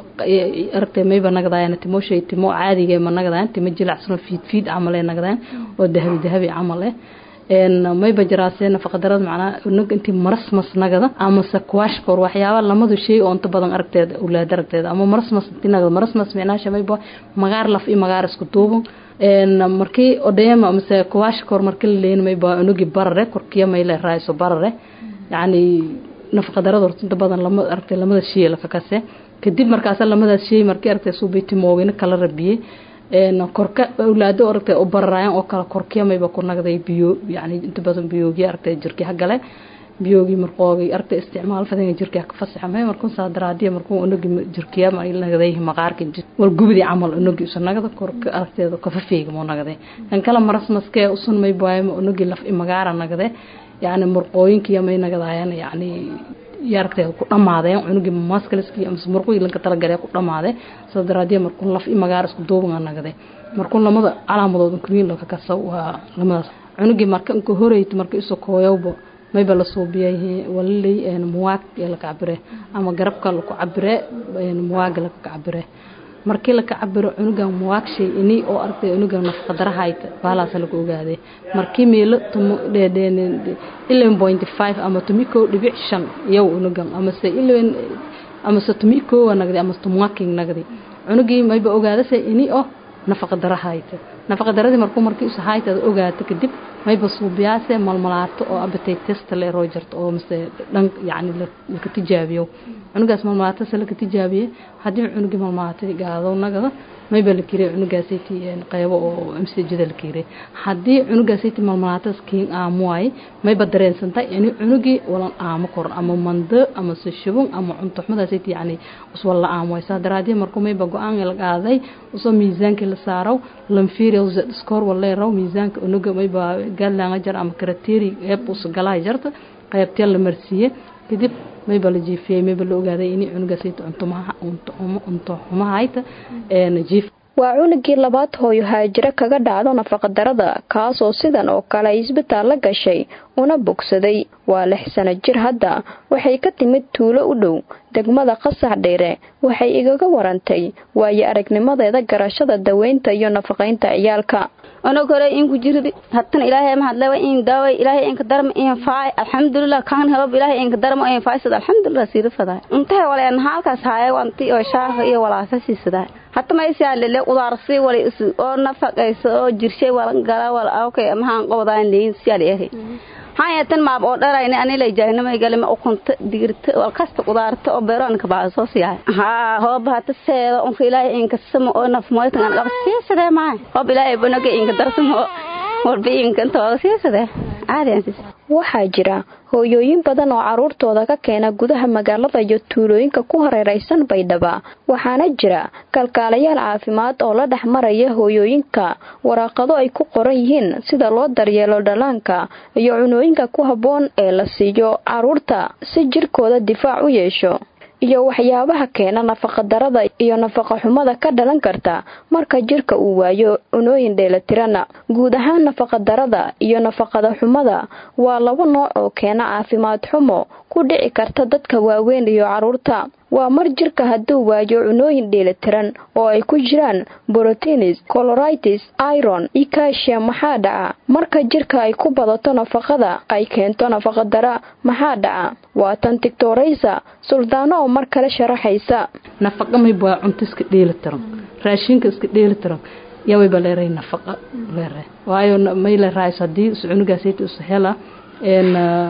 aragtay mayba nagadaayna timooshay timo caadiga ma nagadaan timo jilacsan fiid fiid amal ay nagadaan oo dahabi dahabi amal ah een mayba jiraaseen nafaqa darada macnaa unug intii marasmas nagada ama sakwash kor waxyaabo lamadu shay oo inta badan aragteeda ulaad aragteeda ama marasmas tinagada marasmas macnaasha mayba magaar laf iyo magaar isku duubo een markii odeema ama sakwash kor markii leen mayba unugi barare korkiya mayle raayso barare yani nafaqa darada inta badan lama aragtay lamada shay la ka kase kadib markaas lamada shay markii aragtay suubiti moogina kala rabiyay een korka awlaado aragtay oo bararayaan oo kala korkiya mayba ku nagday biyo yani inta badan biyogi aragtay jirki hagale biyogi marqoogi aragtay isticmaal fadhiga jirki ka fasaxmay markuu saadaraadiya markuu unugi jirkiya ma il nagday maqaarka wal gubdi amal unugi soo nagada korka aragtayda ka fafiiga mo nagday kan kala marasmaskee usun may baaymo unugi laf magaara nagday yani marqooyinkiya may nagadaayaan yani yartay ku dhamaadeen unugi maskaliski ama murqo ilanka tala galay ku dhamaadeen sadaraadiya markuu laf i magaar isku duuban nagade markuu lamada calaamadood kaliin la ka kaso waa lamadaas unugi marka ku horeeyay markii isoo kooyowbo mayba la suubiyay walilay een muwaaq la ka cabire ama garabka la ku cabire een muwaaq la ka cabire markii la ka cabiro unuga muwaaq shay ini oo artay unuga nafaqa darahayta baalaas la ku ogaaday markii meel tumo dheedeen eleven point five ama tumiko dhibic shan yow unuga ama se eleven ama se tumiko wanagdi ama tumuwaaqing nagdi unugi mayba ogaaday ini oo nafaqa darahayta nafaqa daradi markuu markii u sahayta ogaaday kadib mayba suubiyaase malmalaato oo appetite test la rojarto oo mise dhan yani la ka tijaabiyo unugaas malmalaato la ka tijaabiye hadii unugi malmalaato gaado nagada mayba la kiray unugaasiti qaybo oo imsijida la kiray hadii unugaasiti malmalaato skiin aamuay mayba dareensantay in unugi walan aamo kor ama mando ama sishubun ama cunto xumadaasiti yani uswala aamuay saadaraadii markuu mayba go'aan la qaaday usoo miisaanka la saaro lamfiiriyo score wala raw miisaanka unuga mayba galaan jar ama karateri ee bus galay jarta qaybtii la marsiye kadib mayba la jiifiyay mayba la ogaaday in unugaasiti cunto ma cunto cunto ma hayta ee najiif waa cunugii labaad hooyo haajira kaga dhacdo nafaqa darada kaas oo sidan oo kale isbitaal la gashay una bogsaday waa lix sano jir hadda waxay ka timid tuulo u dhow degmada qasax dheere waxay igaga warantay waayo aragnimadeeda garashada daweynta iyo nafaqeynta ciyaalka ana kore in ku jirdi hatan ilaahay ma hadlay in daaway ilaahay in ka darmo in faay alxamdulillah kan helo ilaahay in ka darmo in faaysid alxamdulillah siirfada inta wala aan halkaas haay wanti oo shaaha iyo walaasa siisada hatta ma isyaa leele qudaarsi wala isu oo nafaqayso oo jirshay wala gala wala okay ma han qowdaan leeyin siyaaleehay hayatan ma oo dharayna ani la jaaynamay galma oo kunta digirta wal kasta qudaarta oo beeran ka baaso siyaa ha hoob hata seedo on ilaahay in ka samo oo naf mooytan qabsiisada ma hoob ilaahay banaga in ka darsamo warbiin kan too siisada aadeen waxaa jira hooyooyin badan oo caruurtooda ka keena gudaha magaalada iyo tuulooyinka ku hareeraysan Baydhabo waxaana jira kalkaalayaal caafimaad oo la dhaxmaraya hooyooyinka waraaqado ay ku qoran yihiin sida loo daryeelo dhalaanka iyo cunooyinka ku haboon ee la siiyo caruurta si jirkooda difaac u yeesho iyo waxyaabaha keena nafaqa darada iyo nafaqa xumada ka dhalan karta marka jirka uu waayo cunooyin dheelatiran guud ahaan nafaqa darada iyo nafaqada xumada waa laba nooc oo keena caafimaad xumo ku dhici karta dadka waaweyn iyo caruurta waa mar jirka hadduu waayo cunooyin dheelatiran oo ay ku jiraan proteins, chloritis, iron, iyo calcium maxaa dhaca marka jirka ay ku badato nafaqada ay keento nafaqa dara maxaa dhaca waa tan tiktoraysa suldaano oo mar kale sharaxaysa nafaqa may baa cunto iska dheelatiran raashinka iska dheelatiran yaway baleeray nafaqa leeray waayo may la raayso hadii cunugaasaytu is hela een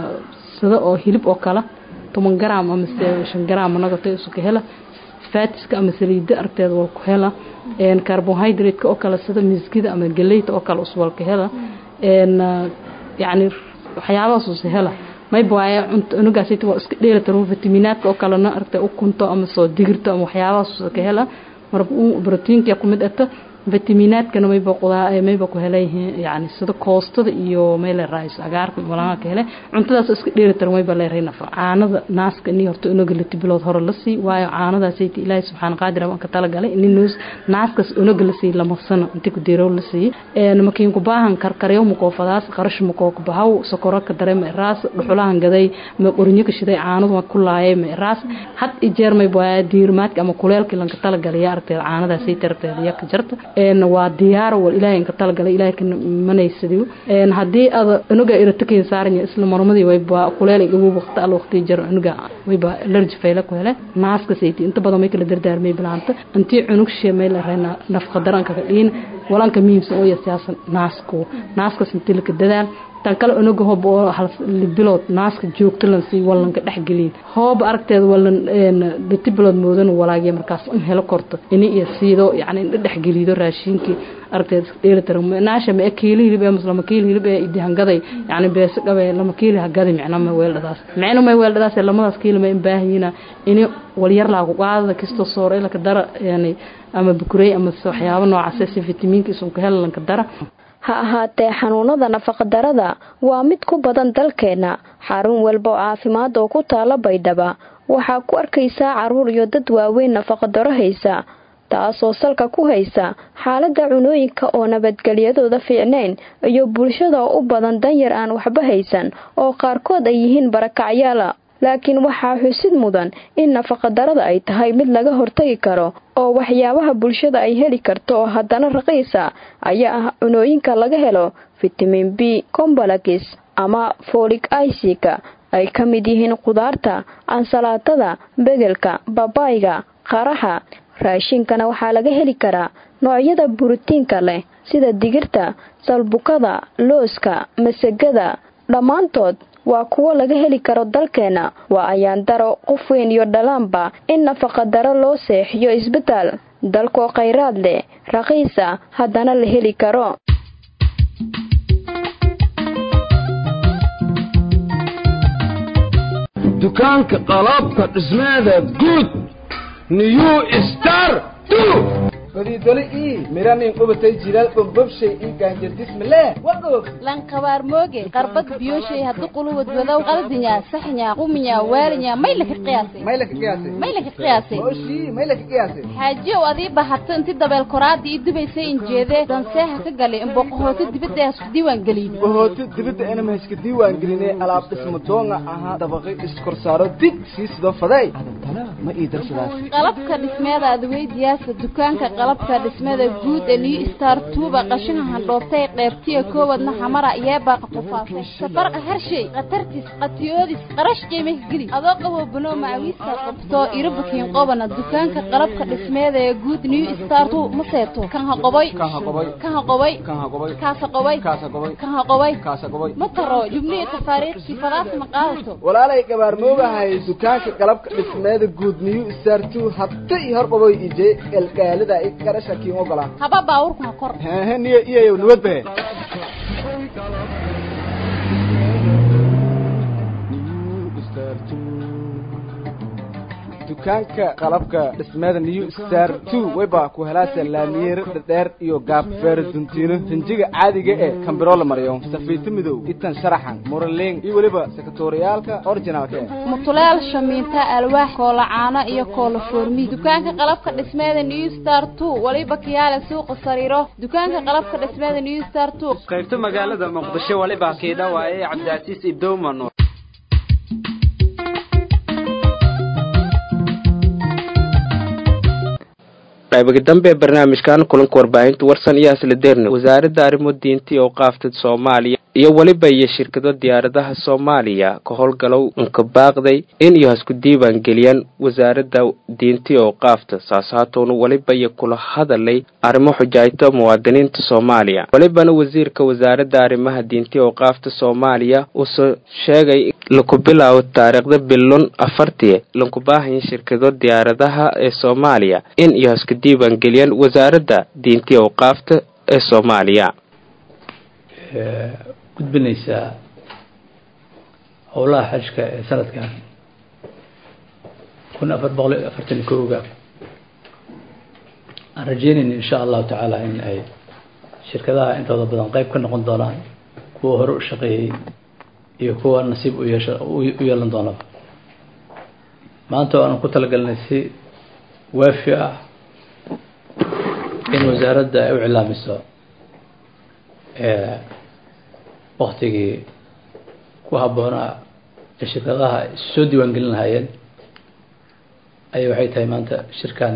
sida oo hilib oo kala toban gram ama shan gram nagato isu ka hela fatiska ama saliida arteed wal ku hela een carbohydrate oo kala sida miskida ama galeyta oo kala uswal ka hela een yaani waxyaabahaas u hela may baayo cunugaasaytu waa iska dheelatiran fitamiinaadka oo kala artay u kunto ama soo digirto ama waxyaabahaas ka hela marba proteinka ku mid ah fitamiinaadkana mayba qudaa mayba ku helayeen yani sida koostada iyo meel raayis agaarka walaha ka helay cuntadaas iska dheelitiran mayba leeyahay nafar caanada naaska in horta unuga la tibilood hore la sii waayo caanadaas ay ilaahay subxaan qaadir aan ka tala galay in nuus naaskas unuga la sii lama sano inta ku deero la sii ee makiin ku baahan karkaryo mu koofadaas qarash mu koob bahaw sokoro ka dareemay raas dhuxulahan gaday ma qorinyo ka shiday caanadu waa ku laayay raas had ijeer may baa diirmaadka ama kuleelkii lan ka tala galay aragtay caanadaas ay tarteeya ka jirta een waa diyaar wal ilaahay ka tala galay ilaahay manaysidiyo een hadii aad unuga iratakiin saaranya isla marmadii way baa kuleel ugu waqti al waqti jar unuga way baa allergy fayla ku helay naaska sayti inta badan may kala dardaarmay bilaanta intii unug sheemay la reena nafqa daranka ka dhiin walanka miimsa oo yasaasan naasku naaska sintilka dadaal tan kale unuga hoob oo hal bilood naaska joogto lan si walanka dhaxgelin hoob aragteed walan een ditibilood moodan walaagay markaas in helo korto in iyo siido yaani in dhaxgelido raashinki aragteed dheelitiran naasha ma kiili hilib ee muslima kiili hilib ee idihangaday yaani bees qabay lama kiili hagaday macna ma weeldadaas macna ma weeldadaas lamadaas kiili ma baahina in wal yar laagu qaadada kisto soore la ka dara yaani ama bukuray ama waxyaabo noocaas ah fitamiinkiisu ka helan ka dara ha ahaatee xanuunada nafaqadarada waa mid ku badan dalkeena xarun walba oo caafimaad oo ku taala Baydhabo waxaa ku arkaysaa caruur iyo dad waaweyn nafaqadaro haysa taasoo salka ku haysa xaaladda cunooyinka oo nabadgelyadooda fiicnayn iyo bulshada oo u badan danyar aan waxba haysan oo qaarkood ay yihiin barakacyaal laakiin waxaa xusid mudan in nafaqadarada ay tahay mid laga hortagi karo oo waxyaabaha bulshada ay heli karto oo haddana raqiisa ayaa ah cunooyinka laga helo vitamin B complex ama folic acid ay ka mid yihiin qudaarta ansalaatada begelka babayga qaraha raashinkana waxaa laga heli karaa noocyada borotiinka leh sida digirta salbukada looska masagada dhammaantood waa kuwo laga heli karo dalkeena waa ayaan daro qof weyn iyo dhalaanba in nafaqa daro loo seexiyo isbitaal dalkoo khayraad leh raqiisa haddana la heli karo dukaanka qalabka dhismaada guud new star two fadidoli ii miranin qubatay jiral bobbshay ii gaanjirtis male waqof lan qabaar mooge qarbad biyoshay hadu qulubad wadaw qaldinya saxnya quminya waalinya maylaka qiyaasay maylaka qiyaasay maylaka qiyaasay oshi maylaka qiyaasay xaajiyo adii bahato intii dabeel koraadi ii dubaysay injeede danseeha ka galay in boqohooto dibadda isku diiwaan gelin boqohooto dibadda inama iska diiwaan gelinay alaab dhismo doonga aha dabaqay iskor saaro dig sii sidoo faday adantana ma ii darsadaas qalabka dhismeeda aad weydiyaasa dukaanka qalabka dhismada guud ee New Star two ba qashinaha handhoobtay qaybtiya koowadna xamara iyo baaqa qufaasay safarqa harshay qatartis qatiyoodis qarash qiimo geli adoo qabo bano macawiista qabto irabakiin qobana dukaanka qalabka dhismada ee guud New Star two ma seeto kan ha qabay kan ha qabay kan ha qabay kan ha qabay kaasa qabay kaasa qabay kan ha qabay kaasa qabay ma taro jumlada tafaariiqsi fadaas ma qaadato walaalay gabar moogahay dukaanka qalabka dhismada guud New Star two habta iyo hor qabay ije elgaalida garasha kiin ogolaa haba baawurku ha kor he niyo iyo nabad baa dukaanka qalabka dhismada New Star two wayba ku helaasay laamiyeer dheer iyo gaab feer duntiino rinjiga caadiga ee kambiro la mariyo safiito midow intan sharaxan murleen iyo waliba sekatoriyalka originalka mutuleel shamiinta alwaax koolacaana iyo koolo formi dukaanka qalabka dhismada New Star two waliba kiyaale suuqa sariiro dukaanka qalabka dhismada New Star two qaybta magaalada Muqdisho waliba kiida waaye Cabdiasiis Ibdowman qaybaga dambe barnaamijkan kulanka warbaahinta warsan iyo asla deerna wasaaradda arrimo diinta oo qaaftay Soomaaliya iyo waliba iyo shirkado diyaaradaha Soomaaliya ka howlgalow inka baaqday in iyo isku diiwaan geliyaan wasaaradda diinta oo qaafta saasaatoona waliba iyo kula hadalay arrimo xujaayto muwaadiniinta Soomaaliya walibana wasiirka wasaaradda arrimaha diinta oo qaafta Soomaaliya uu sheegay la ku bilaabo taariikhda bilon afartii lanku baahan shirkado diyaaradaha ee Soomaaliya in iyo isku diiwaan geliyaan wasaaradda diinta oo qaafta ee Soomaaliya gudbinaysaa howlaha xajka ee sanadkan kun afar boqol afartan iyo kowga aan rajeynayna insha allahu tacaala in ay shirkadaha intooda badan qayb ka noqon doonaan kuwa hore u shaqeeyey iyo kuwa nasiib u yeesha u yeelan doonaba maanta waan ku talagalnay si waafi ah in wasaaradda ay u cilaamiso waktigii ku habboonaa ee shirkadaha soo diiwaangelin lahaayeen ayay waxay tahay maanta shirkan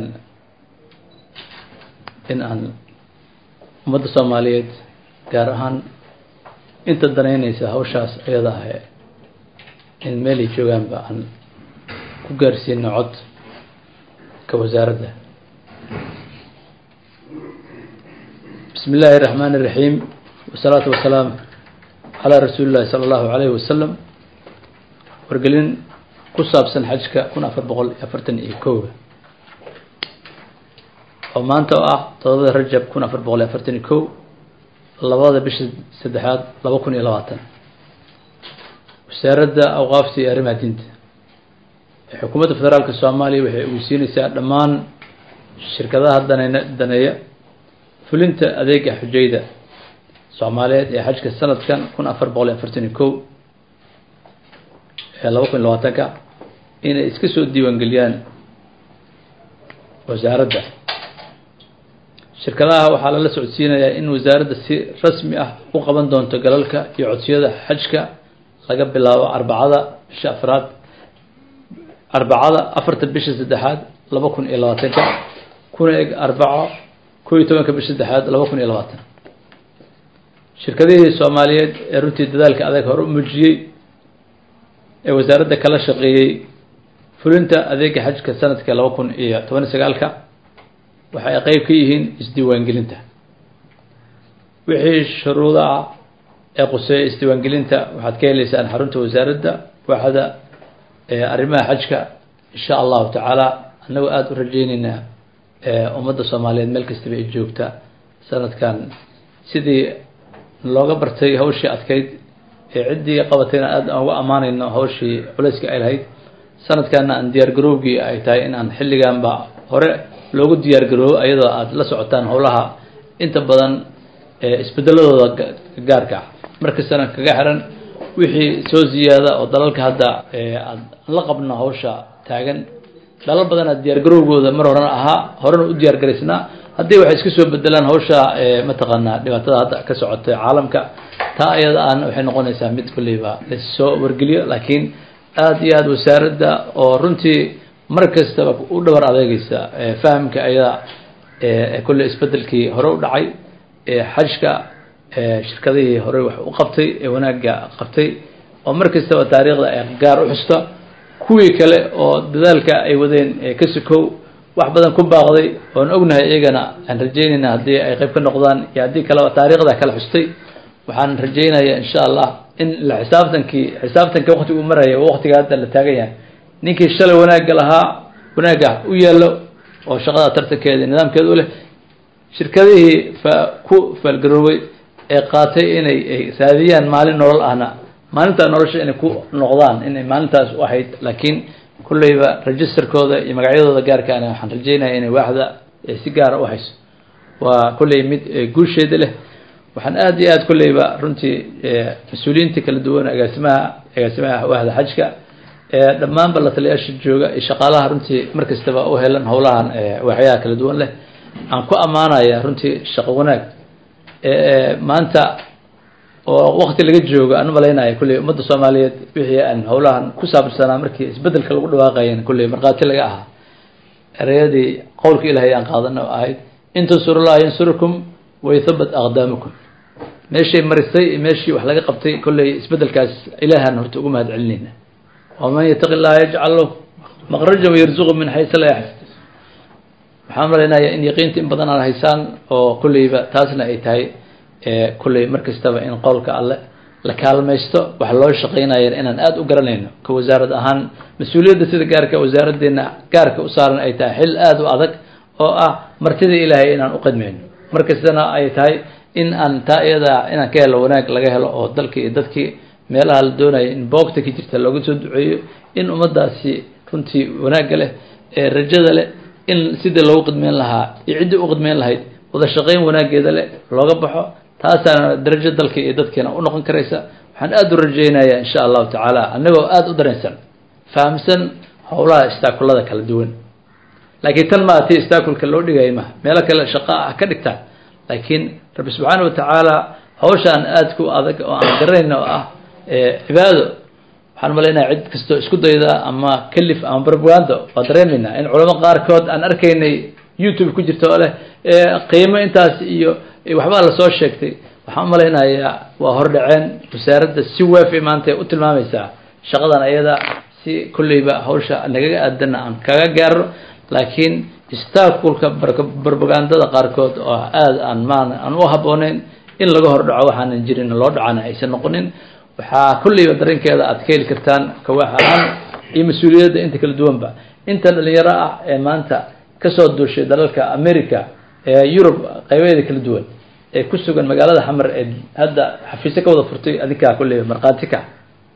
in aan ummadda soomaaliyeed gaar ahaan inta danaynaysa hawshaas iyada ah in meelay joogaanba aan ku gaarsiino cod ka wasaaradda bismi illaahi الرحمن الرحيم والصلاة والسلام على رسول الله صلى الله عليه وسلم wargelin ku saabsan xajka kun afar boqol afartan iyo kow oo maanta oo ah todobada rajab kun afar boqol afartan iyo kow labada bisha saddexaad laba kun iyo labaatan wasaaradda awqaafta iyo arrimaha diinta ee xukuumadda federaalka soomaaliya waxay ogeysiinaysaa dhammaan shirkadaha daneena daneeya fulinta adeega xujayda soomaaliyeed ee xajka sanadkan kun afar boqol afartan iyo kow ee laba kun iyo labaatanka inay iska soo diiwaangeliyaan wasaaradda shirkadaha waxaa lala socodsiinayaa in wasaaradda si rasmi ah u qaban doonto galalka iyo codsiyada xajka laga bilaabo arbacada bisha afraad arbacada afarta bisha saddexaad laba kun iyo labaatanka kuna eg arbaco kow iyo tobanka bisha saddexaad laba kun iyo labaatan shirkadihii soomaaliyeed ee runtii dadaalka adag hore u muujiyey ee wasaaradda kala shaqeeyey fulinta adeega xajka sanadka laba kun iyo toban iyo sagaalka waxa ay qeyb ka yihiin isdiiwaangelinta wixii shuruuda ah ee quseeya isdiiwaangelinta waxaad ka heleysaan xarunta wasaaradda waaxda ee arrimaha xajka insha allahu tacaala annagoo aada u rajeyneynaa ummadda soomaaliyeed meel kastaba ay joogta sanadkan sidii looga bartay hawshii adkayd ee ciddii qabatayna aada aan uga ammaanayno hawshii culayska ay lahayd sanadkanna aan diyaargarowgii ay tahay in aan xilliganba hore loogu diyaargaroobo ayadoo aada la socotaan howlaha inta badan isbedeladooda gaarka ah markastana kaga xiran wixii soo ziyaada oo dalalka hadda aan la qabno hawsha taagan dalal badan aad diyaargarowgooda mar horena ahaa horena u diyaargaraysnaa haddii waxay iska soo bedelaan hawsha mataqaanaa dhibaatada hadda ka socota caalamka taa ayada aan waxay noqonaysaa mid kulleyba lasoo wargeliyo laakiin aada iyo aada wasaaradda oo runtii mar kastaba u dhabar adeegaysa fahamka ayada kulle isbedelkii hore u dhacay xajka shirkadihii hore wax u qabtay ee wanaagga qabtay oo mar kastaba taariikhda ay gaar u xusta kuwii kale oo dadaalka ay wadeen ka sikow wax badan ku baaqday oon ognahay iyagana aan rajeynayna haddii ay qayb ka noqdaan iyo haddii kaleba taariikhda kala xustay waxaan rajeynayaa insha allah in la xisaabtankii xisaabtanka waqtigu maraya waqtiga hadda la taagan yahay ninkii shalay wanaagga lahaa wanaagga u yeelo oo shaqada tartankeeda nidaamkeeda u leh shirkadihii fa ku faalgaroobay ee qaatay inay raadiyaan maalin nolol ahna maalintaa nolosha inay ku noqdaan inay maalintaas u ahayd laakiin kulleyba registerkooda iyo magacyadooda gaarkaana waxaan rajeynaya inay waaxda si gaara u hayso waa kulley mid guusheeda leh waxaan aada iyo aada kulleyba runtii mas-uuliyiinta kala duwan agaasimaha agaasimaha waaxda xajka dhammaanba la taliyaasha jooga iyo shaqaalaha runtii mar kastaba u helan howlahan waaxyaha kala duwan leh aan ku ammaanaya runtii shaqo wanaag maanta oo waqti laga joogo aan umalaynaya kulley ummadda soomaaliyeed wixii aan howlahan ku saabsanaa markii isbedelka lagu dhawaaqayan kulley markhaati laga ahaa ereyadii qowlka ilaahay aan qaadana oo ahayd in tansurullaha yansurukum waythabat aqdaamukum meeshay marisay iyo meeshii wax laga qabtay kulley isbedelkaas ilaahaan horta ugu mahad celinayna waman yataqi illaha yajcal lahu maqrajan wayarzuqu min xaysa laa yaxtasib waxaan malaynayaa in yaqiinta in badan aan haysaan oo kulleyba taasna ay tahay kulley mar kastaba in qowlka alle la kaalmaysto wax loo shaqeynaya inaan aada u garanayno ka wasaarad ahaan mas-uuliyadda sida gaarka wasaaraddeena gaarka u saaran ay tahay xil aada u adag oo ah martida ilaahay inaan u qadmayno mar kastana ay tahay in aan taa iyada inaan ka helo wanaag laga helo oo dalkii iyo dadkii meelaha la doonaya in boogta ka jirta looga soo duceeyo in ummaddaasi runtii wanaagga leh ee rajada leh in sidii loogu qidmeyn lahaa iyo ciddii u qidmeyn lahayd wada shaqayn wanaageeda leh looga baxo taasaana darajo dalka iyo dadkeena u noqon karaysa waxaan aada u rajaynayaa insha allahu tacaala annagoo aada u dareensan fahamsan howlaha istaakulada kala duwan laakiin tan maa tii istaakulka loo dhigaya maha meelo kale shaqo ah ka dhigtaan laakiin rabbi subxaana wa tacaala hawshaan aada ku adag oo aan garanayna oo ah cibaado waxaan malaynayaa cid kastoo isku dayda ama kalif ama propaganda waa dareemaynaa in culamo qaarkood aan arkaynay youtube ku jirta oo leh qiimo intaas iyo waxbaa lasoo sheegtay waxaan malaynayaa waa hordhaceen wasaaradda si waafi maanta u tilmaamaysaa shaqadan ayada si kulleyba hawsha nagaga aadana aan kaga gaaro laakiin istaakulka propagandada qaarkood oo aada aan maan aan u habbooneyn in laga hordhaco waxaanan jirin loo dhacana aysan noqonin waxaa kulleyba dareenkeeda aad ka heli kartaan kawaax ahaan iyo mas-uuliyadda inta kala duwanba inta dhalinyaro ah ee maanta kasoo duushay dalalka america ee yurub qaybeeda kala duwan ee ku sugan magaalada xamar ee hadda xafiisyo ka wada furtay adinkaa kulleyba markhaati ka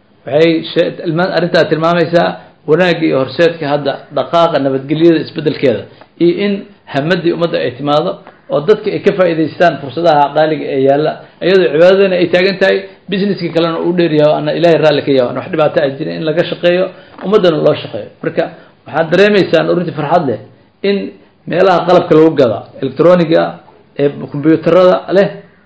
waxay arrintaa tilmaamaysaa wanaagga iyo horseedka hadda dhaqaaqa nabadgelyada isbedelkeeda iyo in hamadii ummadda ay timaado oo dadka ay ka faa'iidaystaan fursadaha qaaliga ee yaalla iyadoo cibaadadana ay taagan tahay businesska kalena uu dheeryahay ana ilaahay raalli ka yahay wax dhibaato ay jirin in laga shaqeeyo ummaddana loo shaqeeyo marka waxaad dareemaysaan runtii farxad leh in meelaha qalabka lagu gada electroniga ee kombiyuutarada leh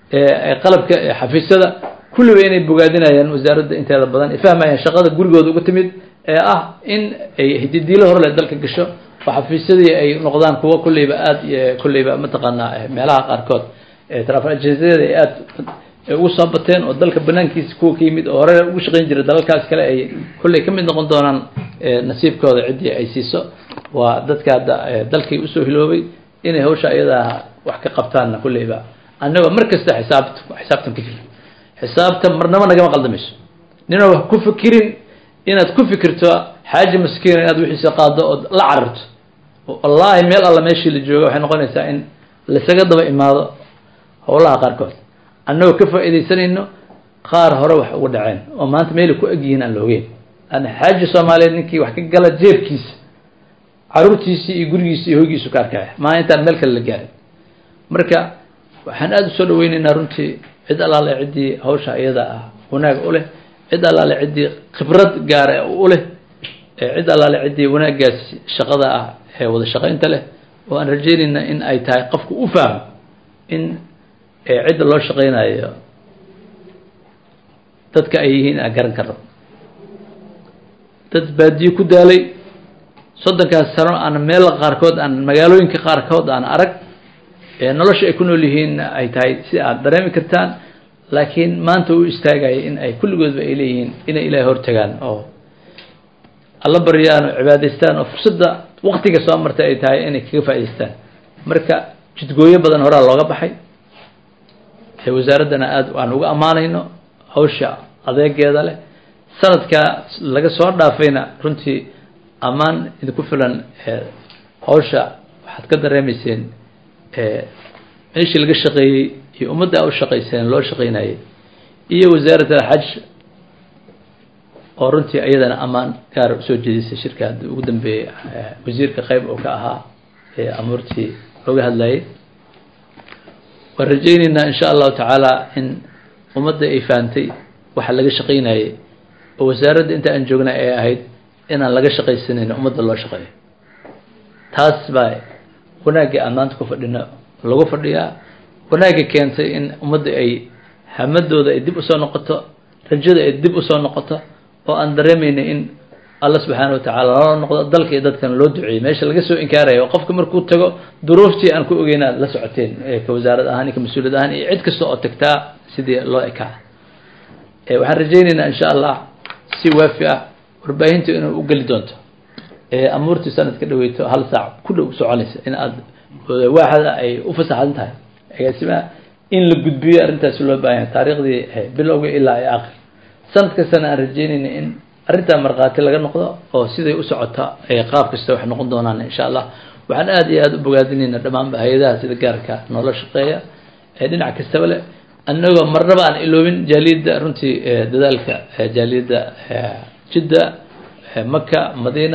ee qalabka ee xafiisyada kulliba inay bogaadinayaan wasaaradda inteeda badan ay fahmayaan shaqada gurigooda uga timid ee ah in ay hididiilo hor leh dalka gasho oo xafiisyadii ay noqdaan kuwa kulleyba aada kulleyba mataqaanaa meelaha qaarkood travel agencyada ay aada ugu soo bateen oo dalka banaankiisa kuwa ka yimid oo hore ugu shaqayn jiray dalalkaas kale ay kulley ka mid noqon doonaan nasiibkooda ciddii ay siiso waa dadka hadda dalkii usoo hiloobay inay hawsha iyadaa wax ka qabtaanna kulleyba annagoo mar kasta xisaab xisaabtan ka fikir xisaabtan marnaba nagama qaldamayso nina wax ku fikirin inaad ku fikirto xaaji maskiina inaad wixiisa qaado oo la cararto wallaahi meel alla meeshii la jooga waxay noqonaysaa in laisaga daba imaado howlaha qaarkood annagoo ka faa'iidaysanayno qaar hore wax uga dhaceen oo maanta meelay ku egyihiin aan la ogeyn ana xaaji soomaaliyeed ninkii wax ka gala jeebkiisa caruurtiisii iyo gurigiisa iyo hoygiisu ka arkaya maa intaan meel kale la gaarin marka waxaan aada usoo dhaweynaynaa runtii cid allaale ciddii hawsha iyada ah wanaag u leh cid allaale ciddii khibrad gaara u leh cid allaale ciddii wanaaggaas shaqada ah ee wada shaqaynta leh oo aan rajeynayna in ay tahay qofku u fahmo in cidda loo shaqaynayo dadka ay yihiin aan garan karno dad baadiye ku daalay soddonkaas sano aan meel qaarkood aan magaalooyinka qaarkood aan arag nolosha ay ku nool yihiin ay tahay si aad dareemi kartaan laakiin maanta u istaagaya in ay kulligoodba ay leeyihiin inay ilaahay hortagaan oo alla baryaan oo cibaadaystaan oo fursadda waqtiga soo martay ay tahay inay kaga faa'idaystaan marka jidgooyo badan horaa looga baxay wasaaraddana aada aan uga ammaanayno hawsha adeegeeda leh sanadka laga soo dhaafayna runtii ammaan idinku filan hawsha waxaad ka dareemayseen meeshii laga shaqeeyey iyo ummadda a u shaqayseen loo shaqaynayay iyo wasaarat alxaj oo runtii iyadana ammaan gaar usoo jeedisay shirka hadda ugu dambeeyey wasiirka qayb oo ka ahaa ee amuurtii looga hadlayay waan rajaynaynaa insha allahu tacaala in ummadda ay fahamtay waxa laga shaqaynayay oo wasaaradda inta aan joogna ay ahayd inaan laga shaqaysaneyn ummadda loo shaqeeyo taas baa wanaagga aan maanta ku fadhino lagu fadhiyaa wanaagga keentay in ummadda ay hamadooda ay dib usoo noqoto rajada ay dib usoo noqoto oo aan dareemayna in alla subxaana watacaala loo noqdo dalka iyo dadkan loo duceeyey meesha laga soo inkaarayo oo qofka markuu tago duruuftii aan ku ogeyna la socoteen ka wasaarad ahaan iyo ka mas-uuliyad ahaan iyo cid kasta oo tagtaa sidii loo ekaa waxaan rajaynaynaa insha allah si waafi ah warbaahinta inuu u geli doonto amuurtii sanadka dhaweyto hal saac ku dhow soconaysa in aad waaxda ay u fasaxan tahay agaasimaha in la gudbiyo arrintaasi loo baahan yahay taariikhdii bilowga ilaa ay aakhir sanad kastana aan rajeynayna in arrintaa markhaati laga noqdo oo siday u socota qaab kasta wax noqon doonaan insha allah waxaan aada iyo aada u bogaadinayna dhammaanba hay-adaha sida gaarka noola shaqeeya ee dhinac kastaba leh annagoo marnaba aan iloobin jaaliyadda runtii dadaalka jaaliyadda jidda maka madiina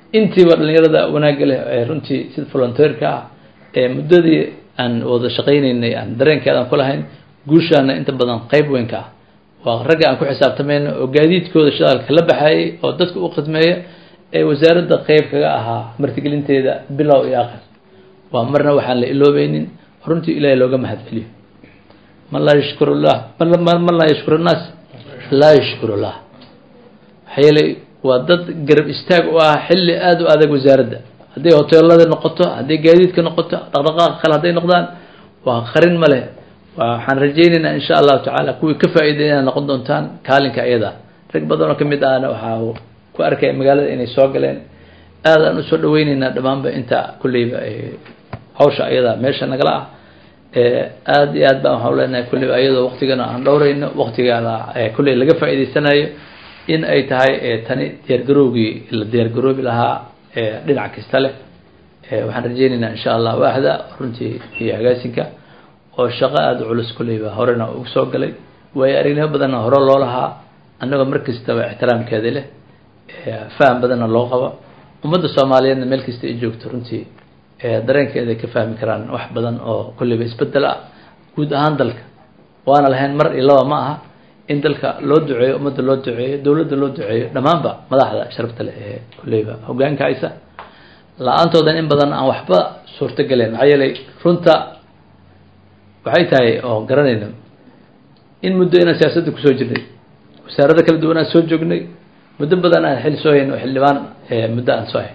intiiba dhalinyarada wanaagga leh ee runtii sida volunteerka ah ee muddadii aan wada shaqaynaynay aan dareenkeeda aan ku lahayn guushaana inta badan qayb weyn ka ah waa ragga aan ku xisaabtamayno oo gaadiidkooda shidaalka la baxayay oo dadka u khidmeeya ee wasaaradda qayb kaga ahaa martigelinteeda bilow iyo aakhir waa marna waxaan la iloobaynin runtii ilaahay looga mahadceliyo man laa yashkuru llah man laa yashkuru nnaas laa yashkuru llah maxaa yeelay waa dad garab istaag u ah xilli aada u adag wasaaradda hadday hoteelada noqoto hadday gaadiidka noqoto dhaqdhaqaaqa kale hadday noqdaan waa qarin ma leh waxaan rajaynaynaa insha allahu tacaala kuwii ka faa'iiday inaad noqon doontaan kaalinka iyada rag badan oo kamid ahna waxaa ku arkaya magaalada inay soo galeen aad aan usoo dhaweyneynaa dhammaanba inta kulleyba hawsha ayada meesha nagala ah aad iyo aad baan waxaan leenahay kulleyba ayadoo waqtigana aan dhowrayno waqtigana kulley laga faa'iidaysanayo in ay tahay tani diyaargarowgii la diyaargaroobi lahaa dhinac kasta leh waxaan rajaynaynaa insha allah waaxda runtii iyo agaasinka oo shaqo aada u culus kulleyba horena ugu soo galay waayo aragnimo badanna hore loo lahaa annagoo mar kastaba ixtiraamkeeda leh faham badanna loo qabo ummadda soomaaliyeedna meel kasta ay joogto runtii dareenkeeda ka fahmi karaan wax badan oo kulleyba isbedel ah guud ahaan dalka waana lahayn mar iyo laba ma aha in dalka loo duceeyo ummadda loo duceeyo dowladda loo duceeyo dhammaanba madaxda sharafta leh ee kulleyba hoggaanka haysa la-aantoodan in badan aan waxba suurto galeen maxaa yeelay runta waxay tahay oo garanayno in muddo inaan siyaasadda kusoo jirnay wasaarada kala duwan aan soo joognay muddo badan aan xil soo hayn oo xildhibaan muddo aan soo hayn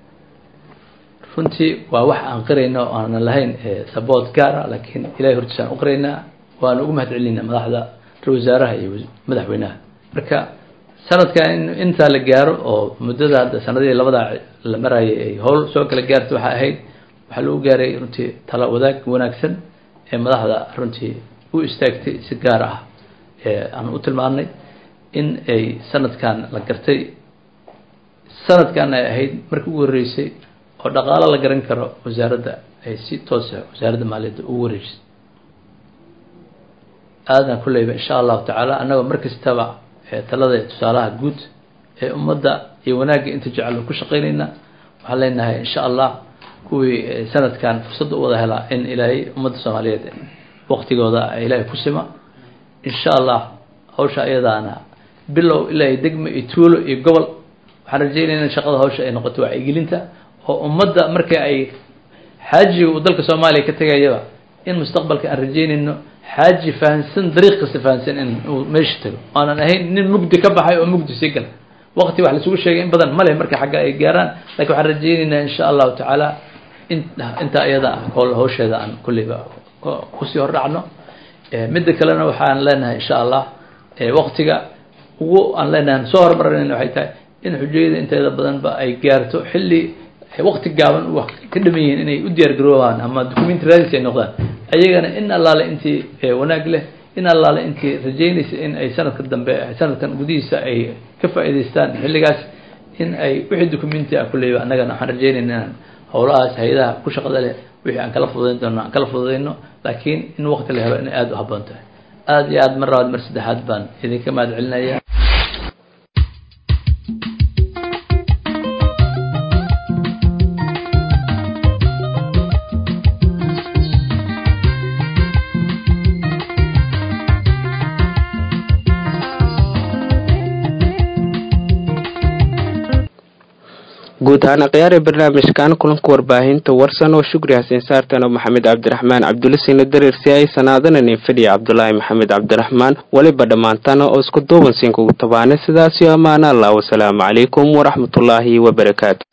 runtii waa wax aan qirayno oo aanan lahayn saboot gaara laakiin ilahay hortiisa aan u qiraynaa waana ugu mahad celinaa madaxda ra wasaaraha iyo madaxweynaha marka sanadka in intaa la gaaro oo muddada hadda sanadihii labadaa la marayay ay howl soo kala gaartay waxaa ahayd waxaa lagu gaaray runtii tala wadaag wanaagsan ee madaxda runtii u istaagtay si gaar ah ee aan u tilmaanay in ay sanadkan la gartay sanadkan ay ahayd markii ugu horreysay oo dhaqaalo la garan karo wasaaradda ay si toosa wasaaradda maaliyadda ugu wareejisay aadan kulleyba insha allahu tacaala annagoo mar kastaba talada tusaalaha guud ee ummadda iyo wanaagga inta jecel ku shaqaynayna waxaan leenahay insha allah kuwii sanadkan fursadda u wada helaa in ilaahay ummadda soomaaliyeed waqtigooda ilaahay ku sima insha allah hawsha ayadaana bilow ilaa degmo iyo tuulo iyo gobol waxaan rajaynaynaa shaqada hawsha ay noqoto wacyigelinta oo ummadda marka ay xaajiga uu dalka soomaaliya ka tegayaba in mustaqbalka aan rajaynayno xaaji fahansan dariiq kasta fahansan in uu meesha tago aanan ahayn nin mugdi ka baxay oo mugdi sii gala waqti wax laisugu sheegay in badan male marka xagga ay gaaraan laakiin waxaan rajaynaynaa insha allahu tacaala in inta iyada ah howl hawsheeda aan kulleyba kusii hordhacno midda kalena waxaan leenahay insha allah waqtiga ugu aan leenahay soo horumarinayna waxay tahay in xujayada inteeda badanba ay gaarto xilli waqti gaaban wax ka dhaman yihiin inay u diyaar garoobaan ama documenti raadis ay noqdaan ayagana in allaale intii wanaag leh in allaale intii rajaynaysa in ay sanadka dambe sanadkan gudihiisa ay ka faa'iidaystaan xilligaas in ay wixii documenti ah kulleyba annagana waxaan rajaynaynaa inaan howlahaas hay-adaha ku shaqada leh wixii aan kala fududayn doono aan kala fududayno laakiin in waqti la helo inay aada u habboon tahay aada iyo aada mar labaad mar saddexaad baan idinka mahad celinaya guud ahaan akhyaari barnaamijkan kulanka warbaahinta warsan oo shukri xasan saartan oo maxamed cabdiraxmaan cabdulasina dareersi ay sanaadana nin fadhiya cabdulaahi maxamed cabdiraxmaan waliba dhammaantana oo isku duuban siin kugu tabaana sidaas iyo ammaana allah wasalaamu calaykum waraxmatullaahi wabarakaatu